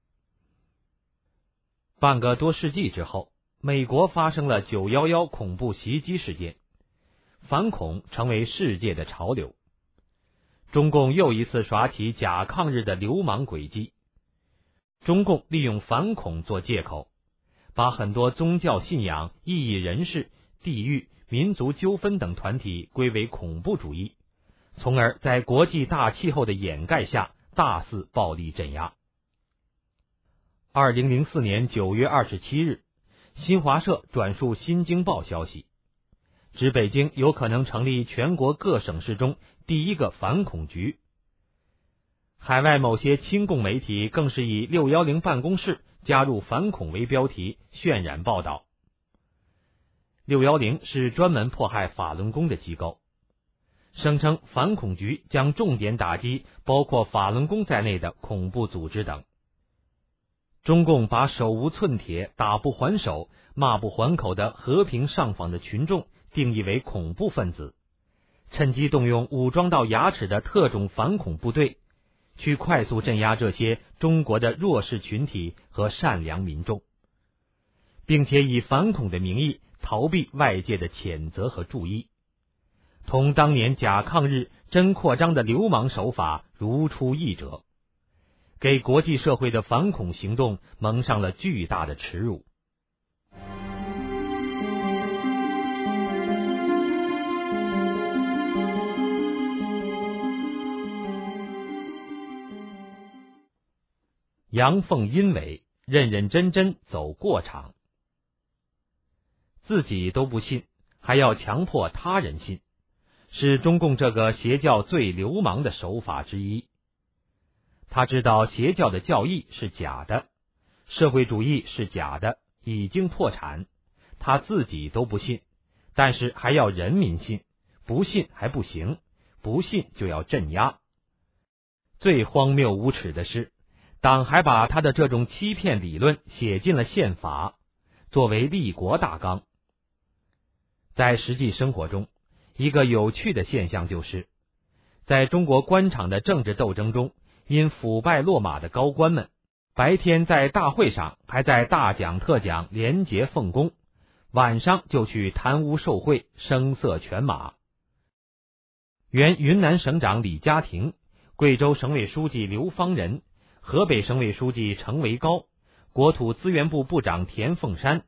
半个多世纪之后，美国发生了九一一恐怖袭击事件，反恐成为世界的潮流。中共又一次耍起假抗日的流氓诡计。中共利用反恐做借口，把很多宗教信仰、异议人士、地域、民族纠纷等团体归为恐怖主义，从而在国际大气候的掩盖下大肆暴力镇压。二零零四年九月二十七日，新华社转述《新京报》消息，指北京有可能成立全国各省市中第一个反恐局。海外某些亲共媒体更是以六一零办公室加入反恐为标题渲染报道。六一零是专门迫害法轮功的机构，声称反恐局将重点打击包括法轮功在内的恐怖组织等。中共把手无寸铁、打不还手、骂不还口的和平上访的群众定义为恐怖分子，趁机动用武装到牙齿的特种反恐部队，去快速镇压这些中国的弱势群体和善良民众，并且以反恐的名义逃避外界的谴责和注意，同当年假抗日真扩张的流氓手法如出一辙，给国际社会的反恐行动蒙上了巨大的耻辱。阳奉阴违，认认真真走过场。自己都不信，还要强迫他人信，是中共这个邪教最流氓的手法之一。他知道邪教的教义是假的，社会主义是假的，已经破产，他自己都不信，但是还要人民信，不信还不行，不信就要镇压。最荒谬无耻的是，党还把他的这种欺骗理论写进了宪法，作为立国大纲。在实际生活中，一个有趣的现象就是，在中国官场的政治斗争中，因腐败落马的高官们，白天在大会上还在大讲特讲廉洁奉公，晚上就去贪污受贿、声色犬马。原云南省长李家庭、贵州省委书记刘方仁、河北省委书记程维高、国土资源部部长田凤山、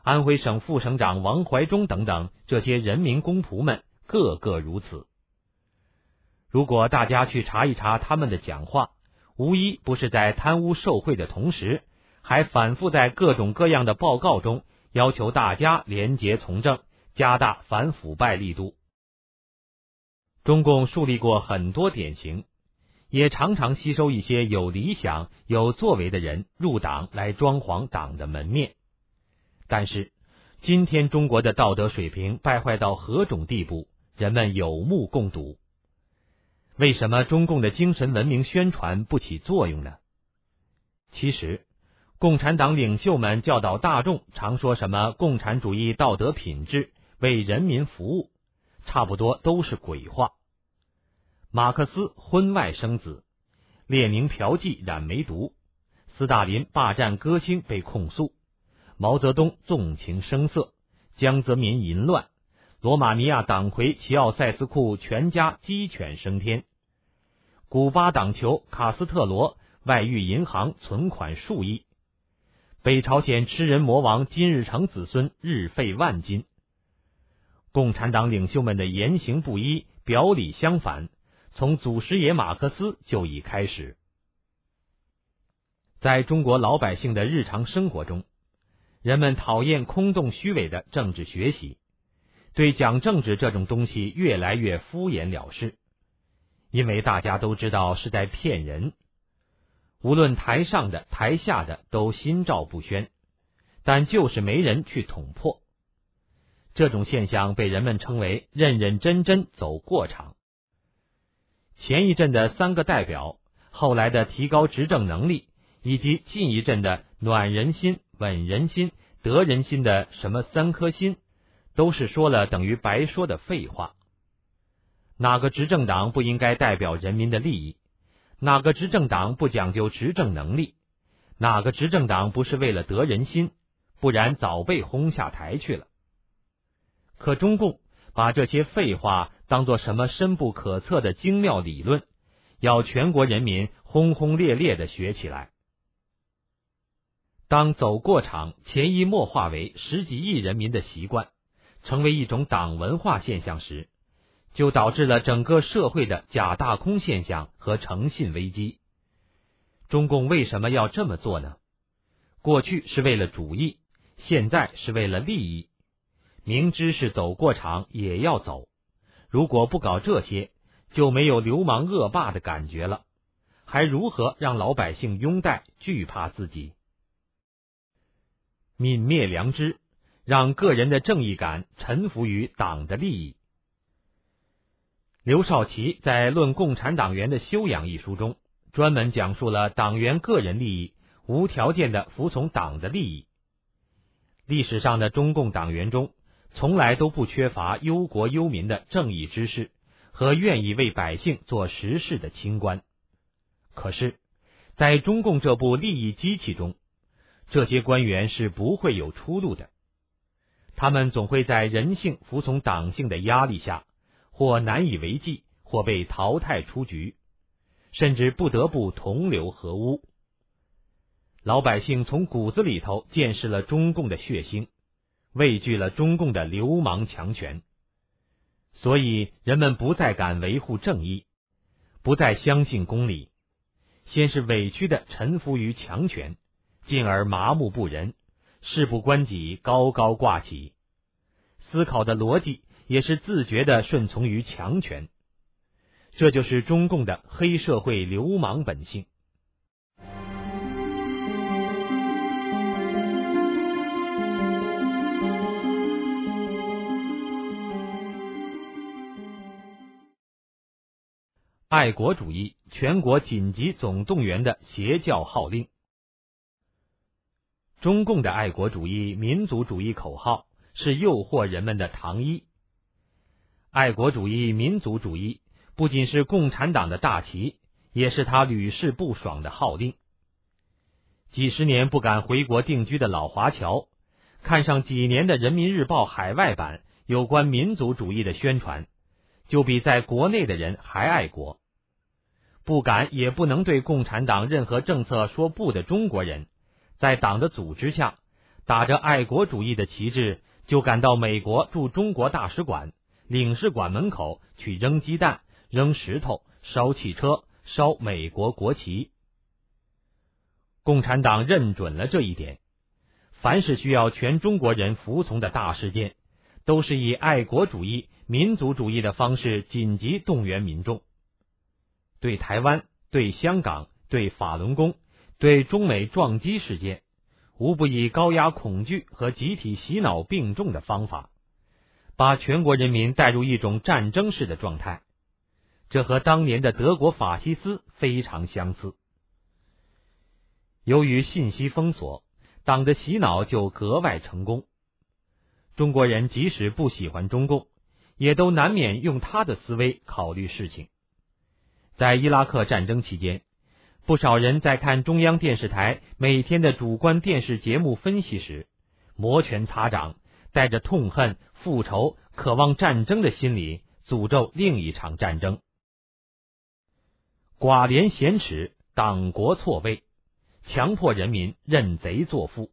安徽省副省长王怀忠等等这些人民公仆们个个如此。如果大家去查一查他们的讲话，无一不是在贪污受贿的同时，还反复在各种各样的报告中要求大家廉洁从政，加大反腐败力度。中共树立过很多典型，也常常吸收一些有理想、有作为的人入党来装潢党的门面。但是，今天中国的道德水平败坏到何种地步，人们有目共睹。为什么中共的精神文明宣传不起作用呢？其实，共产党领袖们教导大众常说什么共产主义道德品质，为人民服务，差不多都是鬼话。马克思婚外生子，列宁嫖妓染梅毒，斯大林霸占歌星被控诉，毛泽东纵情声色，江泽民淫乱，罗马尼亚党魁齐奥塞斯库全家鸡犬升天，古巴党球卡斯特罗外遇银行存款数亿，北朝鲜吃人魔王金日成子孙日费万金。共产党领袖们的言行不一，表里相反，从祖师爷马克思就已开始。在中国老百姓的日常生活中，人们讨厌空洞虚伪的政治学习，对讲政治这种东西越来越敷衍了事，因为大家都知道是在骗人。无论台上的台下的都心照不宣，但就是没人去捅破。这种现象被人们称为认认真真走过场。前一阵的三个代表，后来的提高执政能力，以及近一阵的暖人心、稳人心、得人心的什么三颗心，都是说了等于白说的废话。哪个执政党不应该代表人民的利益？哪个执政党不讲究执政能力？哪个执政党不是为了得人心？不然早被轰下台去了。可中共把这些废话当作什么深不可测的精妙理论，要全国人民轰轰烈烈地学起来。当走过场潜移默化为十几亿人民的习惯，成为一种党文化现象时，就导致了整个社会的假大空现象和诚信危机。中共为什么要这么做呢？过去是为了主义，现在是为了利益。明知是走过场也要走，如果不搞这些，就没有流氓恶霸的感觉了，还如何让老百姓拥戴惧怕自己？泯灭良知，让个人的正义感臣服于党的利益。刘少奇在《论共产党员的修养》一书中，专门讲述了党员个人利益无条件的服从党的利益。历史上的中共党员中，从来都不缺乏忧国忧民的正义之士和愿意为百姓做实事的清官。可是，在中共这部利益机器中，这些官员是不会有出路的。他们总会在人性服从党性的压力下，或难以为继，或被淘汰出局，甚至不得不同流合污。老百姓从骨子里头见识了中共的血腥，畏惧了中共的流氓强权，所以人们不再敢维护正义，不再相信公理，先是委屈地臣服于强权，进而麻木不仁，事不关己，高高挂起。思考的逻辑也是自觉地顺从于强权，这就是中共的黑社会流氓本性。爱国主义全国紧急总动员的邪教号令。中共的爱国主义、民族主义口号是诱惑人们的糖衣。爱国主义、民族主义不仅是共产党的大旗，也是他屡试不爽的号令。几十年不敢回国定居的老华侨，看上几年的人民日报海外版有关民族主义的宣传，就比在国内的人还爱国。不敢也不能对共产党任何政策说不的中国人，在党的组织下， 打着爱国主义的旗帜，就赶到美国驻中国大使馆、领事馆门口去扔鸡蛋、扔石头、烧汽车、烧美国国旗。共产党认准了这一点，凡是需要全中国人服从的大事件，都是以爱国主义、民族主义的方式紧急动员民众。对台湾、对香港、对法轮功、对中美撞击事件，无不以高压恐惧和集体洗脑并重的方法，把全国人民带入一种战争式的状态。这和当年的德国法西斯非常相似。由于信息封锁，党的洗脑就格外成功。中国人即使不喜欢中共，也都难免用他的思维考虑事情。在伊拉克战争期间，不少人在看中央电视台每天的主观电视节目分析时，摩拳擦掌，带着痛恨、复仇、渴望战争的心理，诅咒另一场战争。寡廉鲜耻，党国错位，强迫人民认贼作父。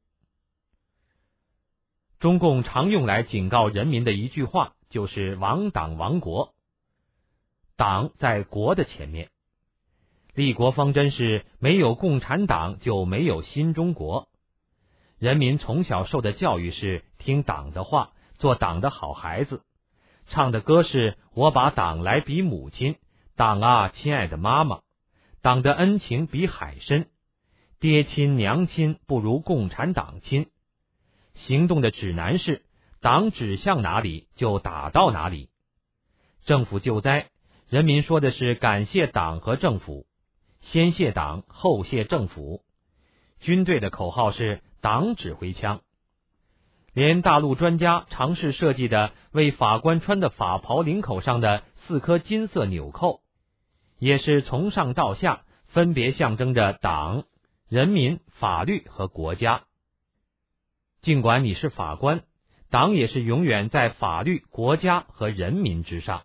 中共常用来警告人民的一句话就是亡党亡国，党在国的前面。立国方针是没有共产党就没有新中国。人民从小受的教育是听党的话，做党的好孩子，唱的歌是我把党来比母亲，党啊亲爱的妈妈，党的恩情比海深，爹亲娘亲不如共产党亲。行动的指南是党指向哪里就打到哪里。政府救灾，人民说的是感谢党和政府，先谢党后谢政府。军队的口号是党指挥枪。连大陆专家尝试设计的为法官穿的法袍领口上的四颗金色纽扣，也是从上到下分别象征着党、人民、法律和国家。尽管你是法官，党也是永远在法律、国家和人民之上。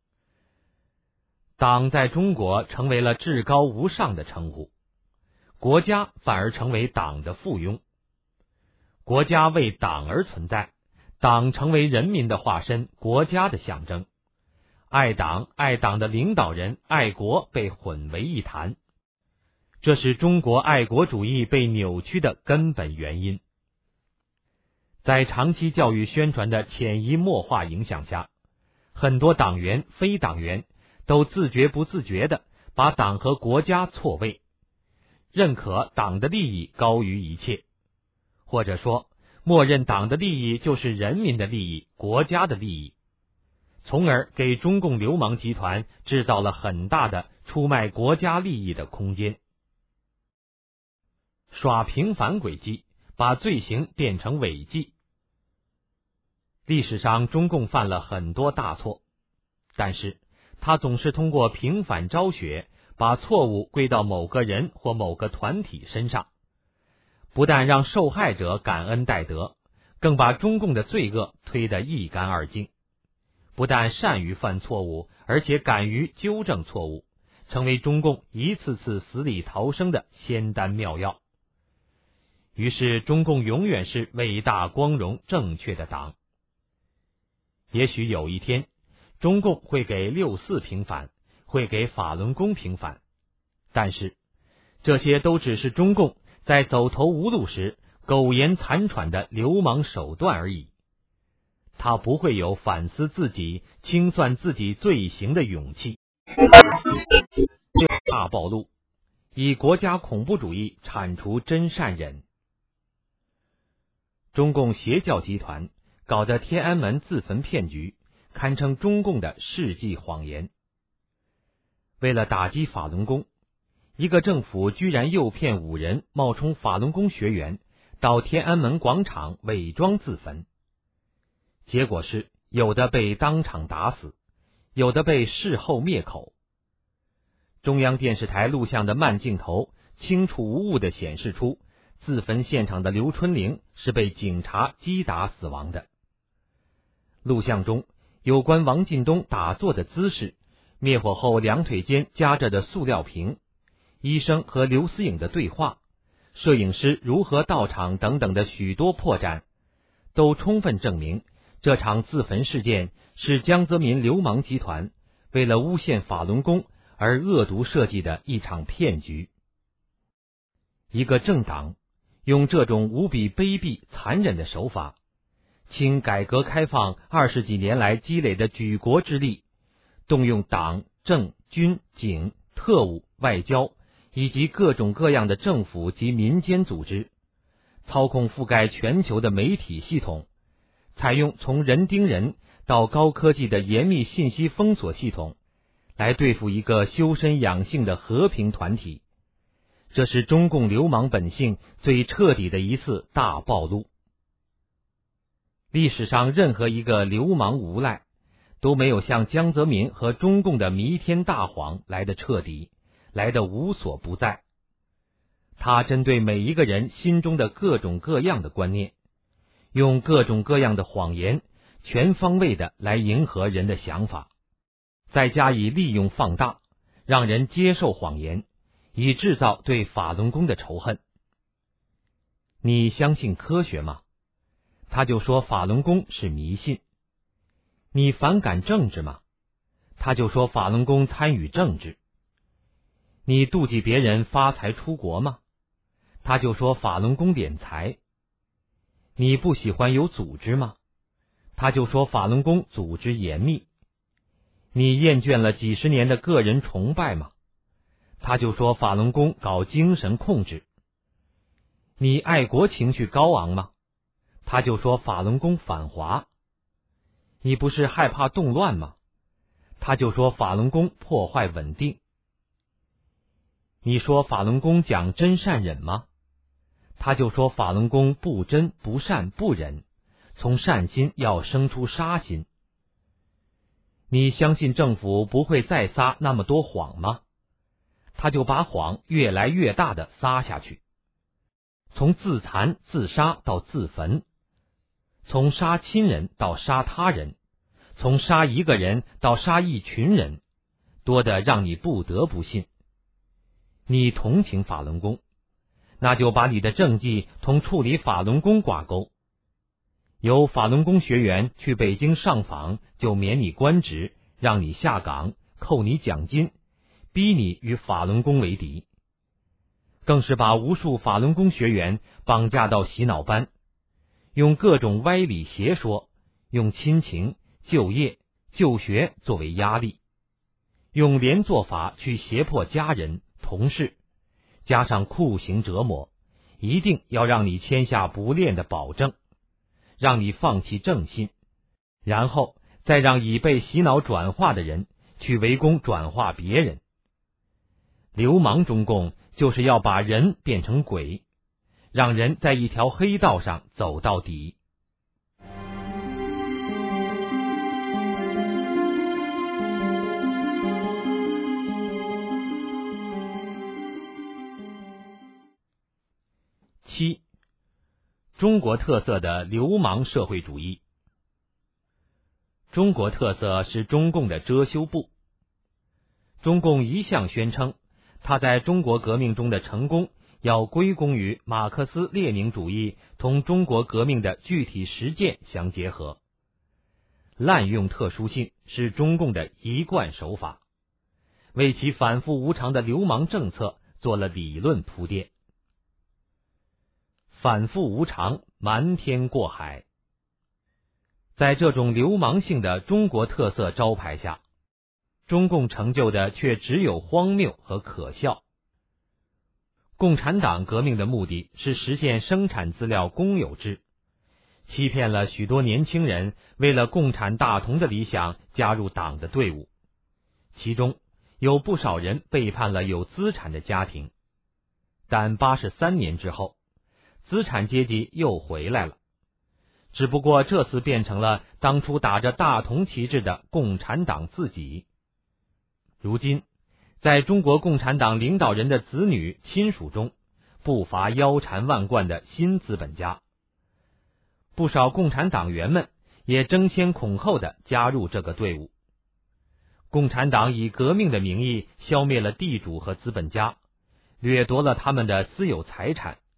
党在中国成为了至高无上的称呼，国家反而成为党的附庸。国家为党而存在，党成为人民的化身，国家的象征。爱党、爱党的领导人爱国被混为一谈，这是中国爱国主义被扭曲的根本原因。在长期教育宣传的潜移默化影响下，很多党员、非党员都自觉不自觉地把党和国家错位，认可党的利益高于一切，或者说默认党的利益就是人民的利益、国家的利益，从而给中共流氓集团制造了很大的出卖国家利益的空间。耍平反轨迹，把罪行变成违纪。历史上中共犯了很多大错，但是他总是通过平反昭雪，把错误归到某个人或某个团体身上，不但让受害者感恩戴德，更把中共的罪恶推得一干二净。不但善于犯错误，而且敢于纠正错误，成为中共一次次死里逃生的仙丹妙药。于是中共永远是伟大、光荣、正确的党。也许有一天，中共会给六四平反，会给法轮功平反，但是这些都只是中共在走投无路时苟延残喘的流氓手段而已。他不会有反思自己、清算自己罪行的勇气。大暴露，以国家恐怖主义铲除真善忍。中共邪教集团搞的天安门自焚骗局，堪称中共的世纪谎言。为了打击法轮功，一个政府居然诱骗五人冒充法轮功学员到天安门广场伪装自焚，结果是有的被当场打死，有的被事后灭口。中央电视台录像的慢镜头清楚无误地显示出，自焚现场的刘春玲是被警察击打死亡的。录像中有关王进东打坐的姿势、灭火后两腿间夹着的塑料瓶、医生和刘思颖的对话、 摄影师如何到场等等的许多破绽，都充分证明这场自焚事件是江泽民流氓集团为了诬陷法轮功而恶毒设计的一场骗局。一个政党用这种无比卑鄙残忍的手法，倾改革开放二十几年来积累的举国之力，动用党政军警特务外交以及各种各样的政府及民间组织，操控覆盖全球的媒体系统，采用从人盯人到高科技的严密信息封锁系统，来对付一个修身养性的和平团体。这是中共流氓本性最彻底的一次大暴露。历史上任何一个流氓无赖都没有像江泽民和中共的弥天大谎来得彻底，来得无所不在。他针对每一个人心中的各种各样的观念，用各种各样的谎言全方位的来迎合人的想法，再加以利用放大，让人接受谎言，以制造对法轮功的仇恨。你相信科学吗？他就说法轮功是迷信。你反感政治吗？他就说法轮功参与政治。你妒忌别人发财出国吗？他就说法轮功敛财。你不喜欢有组织吗？他就说法轮功组织严密。你厌倦了几十年的个人崇拜吗？他就说法轮功搞精神控制。你爱国情绪高昂吗？他就说法轮功反华。你不是害怕动乱吗？他就说法轮功破坏稳定。你说法轮功讲真善忍吗？他就说法轮功不真不善不忍，从善心要生出杀心。你相信政府不会再撒那么多谎吗？他就把谎越来越大的撒下去，从自残自杀到自焚，从杀亲人到杀他人，从杀一个人到杀一群人，多得让你不得不信。你同情法轮功，那就把你的政绩同处理法轮功挂钩。有法轮功学员去北京上访，就免你官职，让你下岗，扣你奖金，逼你与法轮功为敌。更是把无数法轮功学员绑架到洗脑班，用各种歪理邪说，用亲情、就业、就学作为压力，用连坐法去胁迫家人、同事，加上酷刑折磨，一定要让你签下不练的保证，让你放弃正信，然后再让已被洗脑转化的人去围攻转化别人。流氓中共就是要把人变成鬼，让人在一条黑道上走到底。七，中国特色的流氓社会主义。中国特色是中共的遮羞布。中共一向宣称，他在中国革命中的成功要归功于马克思列宁主义同中国革命的具体实践相结合。滥用特殊性是中共的一贯手法，为其反复无常的流氓政策做了理论铺垫。反复无常，瞒天过海。在这种流氓性的中国特色招牌下，中共成就的却只有荒谬和可笑。共产党革命的目的是实现生产资料公有制，欺骗了许多年轻人为了共产大同的理想加入党的队伍，其中有不少人背叛了有资产的家庭。但八十三年之后，资产阶级又回来了，只不过这次变成了当初打着大同旗帜的共产党自己。如今在中国共产党领导人的子女亲属中，不乏腰缠万贯的新资本家。不少共产党员们也争先恐后的加入这个队伍。共产党以革命的名义消灭了地主和资本家，掠夺了他们的私有财产，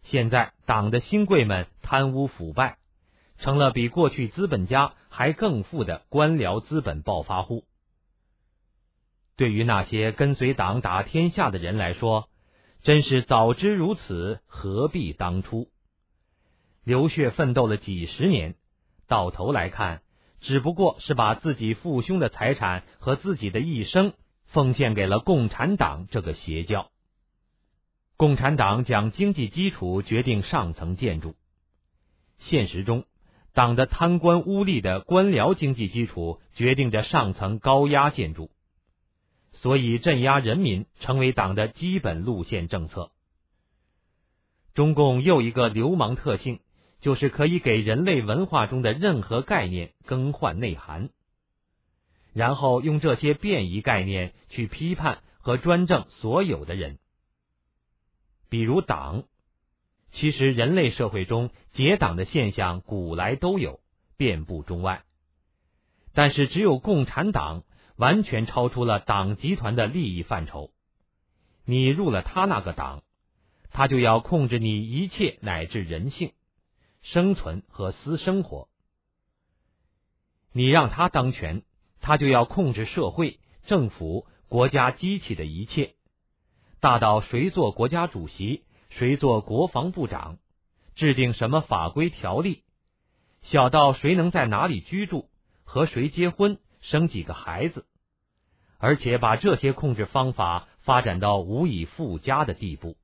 现在党的新贵们贪污腐败，成了比过去资本家还更富的官僚资本暴发户。对于那些跟随党打天下的人来说，真是早知如此，何必当初。流血奋斗了几十年，到头来看，只不过是把自己父兄的财产和自己的一生奉献给了共产党这个邪教。共产党将经济基础决定上层建筑，现实中，党的贪官污吏的官僚经济基础决定着上层高压建筑，所以镇压人民成为党的基本路线政策。中共又一个流氓特性，就是可以给人类文化中的任何概念更换内涵，然后用这些变异概念去批判和专政所有的人。比如党，其实人类社会中结党的现象古来都有，遍布中外，但是只有共产党完全超出了党集团的利益范畴。你入了他那个党，他就要控制你一切乃至人性、生存和私生活。你让他当权，他就要控制社会、政府、国家机器的一切，大到谁做国家主席，谁做国防部长，制定什么法规条例，小到谁能在哪里居住，和谁结婚，生几个孩子，而且把这些控制方法发展到无以复加的地步。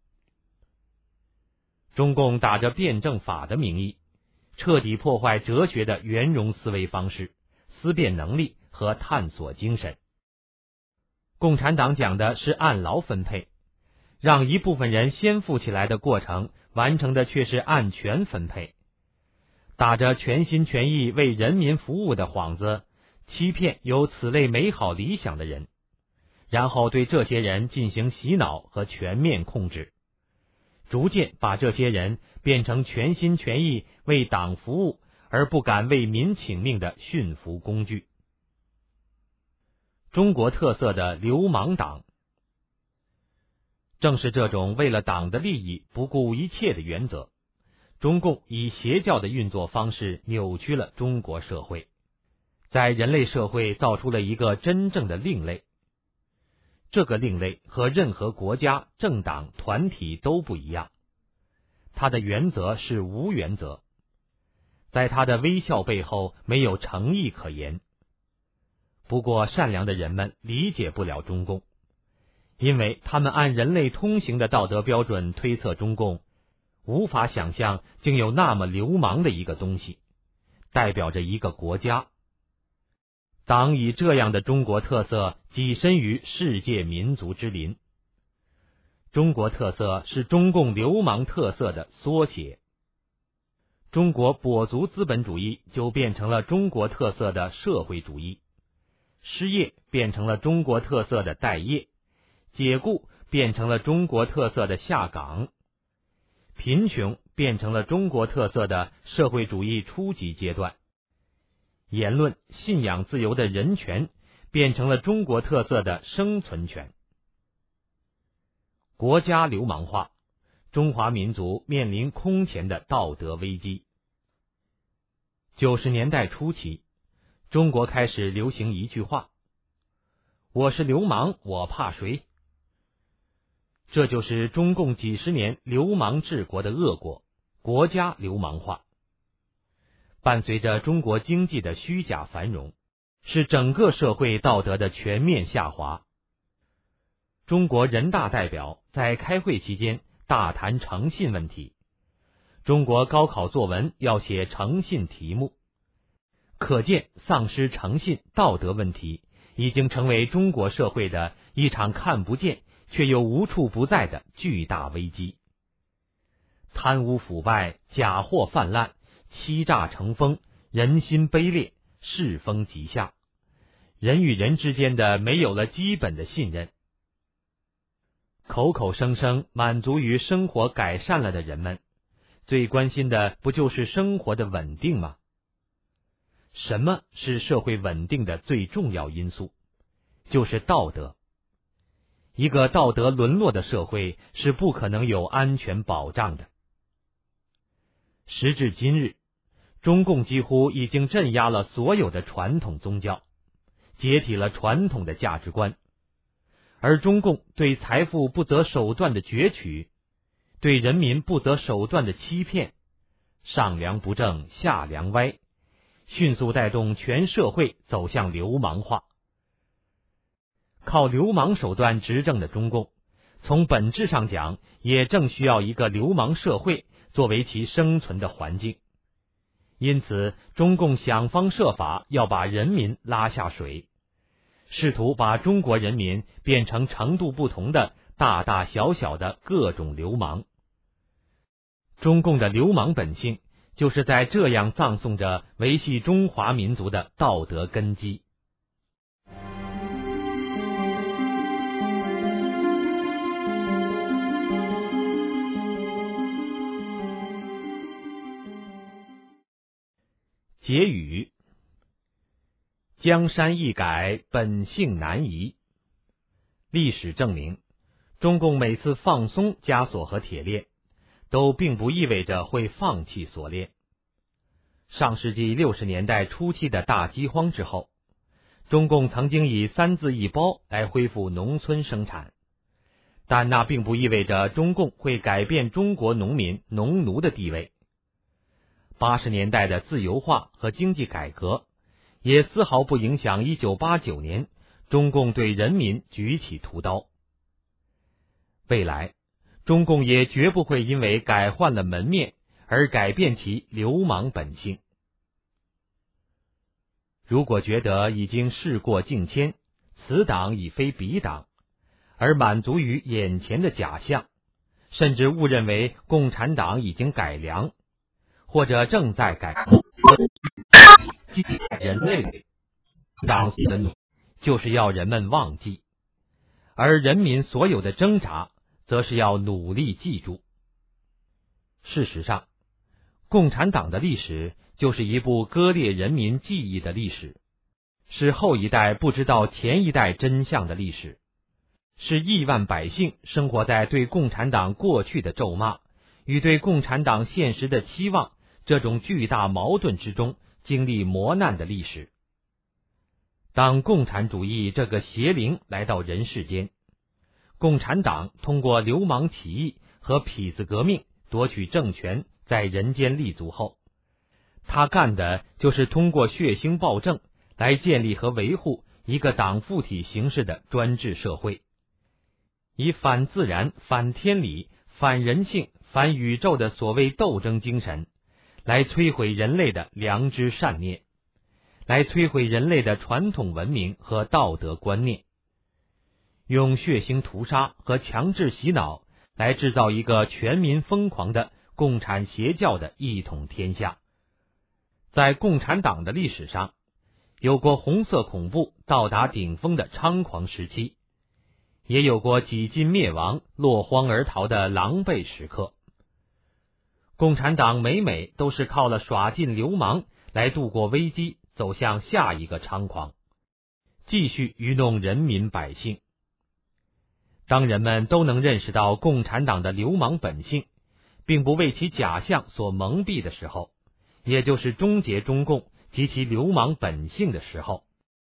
中共打着辩证法的名义，彻底破坏哲学的圆融思维方式、思辨能力和探索精神。共产党讲的是按劳分配，让一部分人先富起来的过程，完成的却是按权分配，打着全心全意为人民服务的幌子，欺骗有此类美好理想的人，然后对这些人进行洗脑和全面控制，逐渐把这些人变成全心全意为党服务而不敢为民请命的驯服工具。中国特色的流氓党，正是这种为了党的利益不顾一切的原则，中共以邪教的运作方式扭曲了中国社会，在人类社会造出了一个真正的另类。这个另类和任何国家、政党、团体都不一样，它的原则是无原则，在它的微笑背后没有诚意可言。不过善良的人们理解不了中共，因为他们按人类通行的道德标准推测中共，无法想象竟有那么流氓的一个东西，代表着一个国家。党以这样的中国特色跻身于世界民族之林。中国特色是中共流氓特色的缩写。中国跛足资本主义就变成了中国特色的社会主义，失业变成了中国特色的待业，解雇变成了中国特色的下岗，贫穷变成了中国特色的社会主义初级阶段，言论、信仰自由的人权变成了中国特色的生存权。国家流氓化，中华民族面临空前的道德危机。九十年代初期，中国开始流行一句话：我是流氓，我怕谁？这就是中共几十年流氓治国的恶果，国家流氓化。伴随着中国经济的虚假繁荣，是整个社会道德的全面下滑。中国人大代表在开会期间大谈诚信问题，中国高考作文要写诚信题目，可见丧失诚信道德问题已经成为中国社会的一场看不见却又无处不在的巨大危机。贪污腐败、假货泛滥、欺诈成风，人心卑劣，世风极下，人与人之间的没有了基本的信任。口口声声满足于生活改善了的人们，最关心的不就是生活的稳定吗？什么是社会稳定的最重要因素？就是道德。一个道德沦落的社会是不可能有安全保障的。 时至今日，中共几乎已经镇压了所有的传统宗教，解体了传统的价值观，而中共对财富不择手段的攫取，对人民不择手段的欺骗，上梁不正下梁歪，迅速带动全社会走向流氓化。靠流氓手段执政的中共，从本质上讲，也正需要一个流氓社会作为其生存的环境。因此，中共想方设法要把人民拉下水，试图把中国人民变成程度不同的大大小小的各种流氓。中共的流氓本性，就是在这样葬送着维系中华民族的道德根基。结语：江山易改，本性难移。历史证明，中共每次放松枷锁和铁链，都并不意味着会放弃锁链。上世纪六十年代初期的大饥荒之后，中共曾经以三字一包来恢复农村生产，但那并不意味着中共会改变中国农民农奴的地位。八十年代的自由化和经济改革，也丝毫不影响一九八九年中共对人民举起屠刀。未来，中共也绝不会因为改换了门面而改变其流氓本性。如果觉得已经事过境迁，此党已非彼党，而满足于眼前的假象，甚至误认为共产党已经改良，或者正在改革，人类党的努力就是要人们忘记，而人民所有的挣扎则是要努力记住。事实上，共产党的历史就是一部割裂人民记忆的历史，是后一代不知道前一代真相的历史，是亿万百姓生活在对共产党过去的咒骂与对共产党现实的期望这种巨大矛盾之中经历磨难的历史。当共产主义这个邪灵来到人世间，共产党通过流氓起义和痞子革命夺取政权，在人间立足后，他干的就是通过血腥暴政来建立和维护一个党附体形式的专制社会，以反自然、反天理、反人性、反宇宙的所谓斗争精神来摧毁人类的良知善念，来摧毁人类的传统文明和道德观念，用血腥屠杀和强制洗脑来制造一个全民疯狂的共产邪教的一统天下。在共产党的历史上，有过红色恐怖到达顶峰的猖狂时期，也有过几近灭亡、落荒而逃的狼狈时刻。共产党每每都是靠了耍尽流氓来度过危机，走向下一个猖狂，继续愚弄人民百姓。当人们都能认识到共产党的流氓本性，并不为其假象所蒙蔽的时候，也就是终结中共及其流氓本性的时候。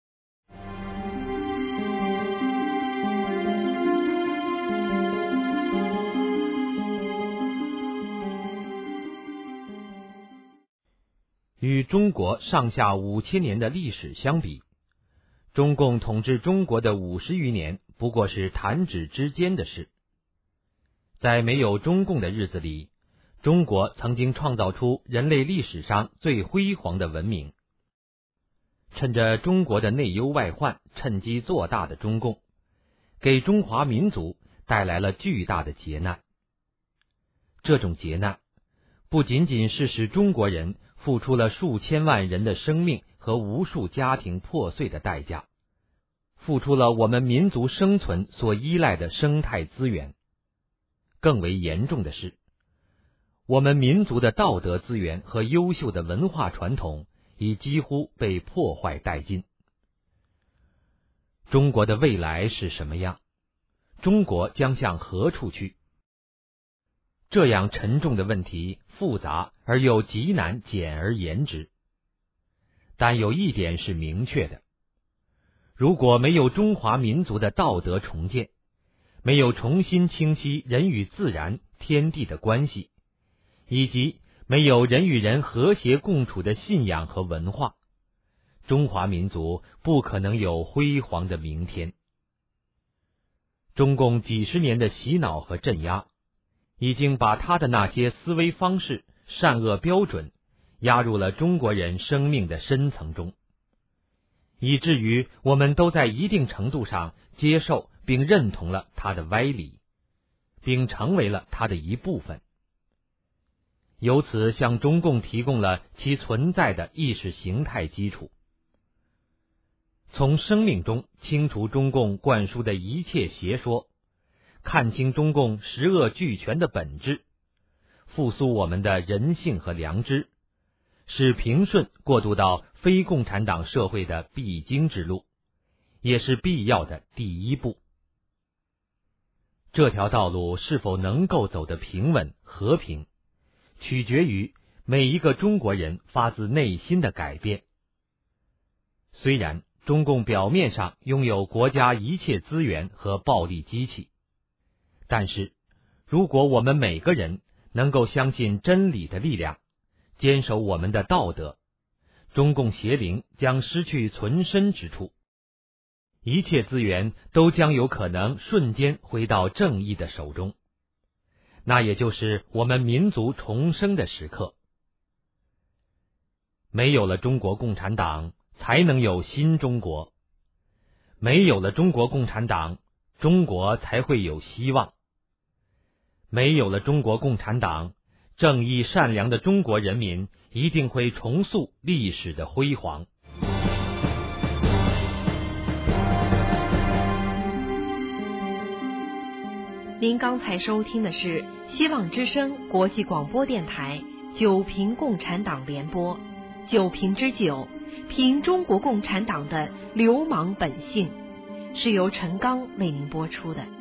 与中国上下五千年的历史相比，中共统治中国的五十余年不过是弹指之间的事。在没有中共的日子里，中国曾经创造出人类历史上最辉煌的文明。趁着中国的内忧外患趁机做大的中共，给中华民族带来了巨大的劫难。这种劫难不仅仅是使中国人付出了数千万人的生命和无数家庭破碎的代价，付出了我们民族生存所依赖的生态资源。更为严重的是，我们民族的道德资源和优秀的文化传统已几乎被破坏殆尽。中国的未来是什么样？中国将向何处去？这样沉重的问题复杂而又极难简而言之。但有一点是明确的，如果没有中华民族的道德重建，没有重新清晰人与自然、天地的关系，以及没有人与人和谐共处的信仰和文化，中华民族不可能有辉煌的明天。中共几十年的洗脑和镇压，已经把他的那些思维方式、善恶标准压入了中国人生命的深层中，以至于我们都在一定程度上接受并认同了他的歪理，并成为了他的一部分，由此向中共提供了其存在的意识形态基础。从生命中清除中共灌输的一切邪说，看清中共十恶俱全的本质，复苏我们的人性和良知，是平顺过渡到非共产党社会的必经之路，也是必要的第一步。这条道路是否能够走得平稳和平，取决于每一个中国人发自内心的改变。虽然中共表面上拥有国家一切资源和暴力机器，但是如果我们每个人能够相信真理的力量，坚守我们的道德，中共邪灵将失去存身之处，一切资源都将有可能瞬间回到正义的手中，那也就是我们民族重生的时刻。没有了中国共产党，才能有新中国；没有了中国共产党，中国才会有希望；没有了中国共产党，正义善良的中国人民一定会重塑历史的辉煌。 您刚才收听的是希望之声国际广播电台九评共产党联播，九评之九，评中国共产党的流氓本性，是由陈刚为您播出的。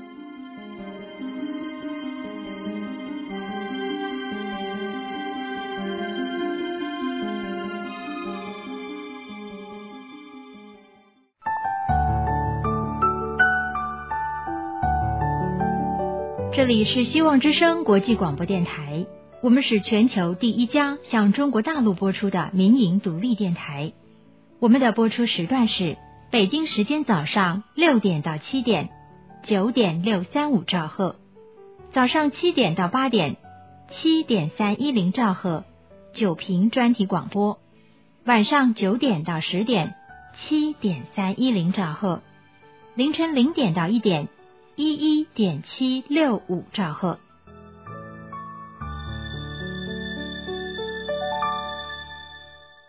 这里是希望之声国际广播电台，我们是全球第一家向中国大陆播出的民营独立电台。我们的播出时段是北京时间早上六点到七点，九点六三五兆赫；早上七点到八点，七点三一零兆赫，九评专题广播；晚上九点到十点，七点三一零兆赫；凌晨零点到一点，一一点七六五兆赫。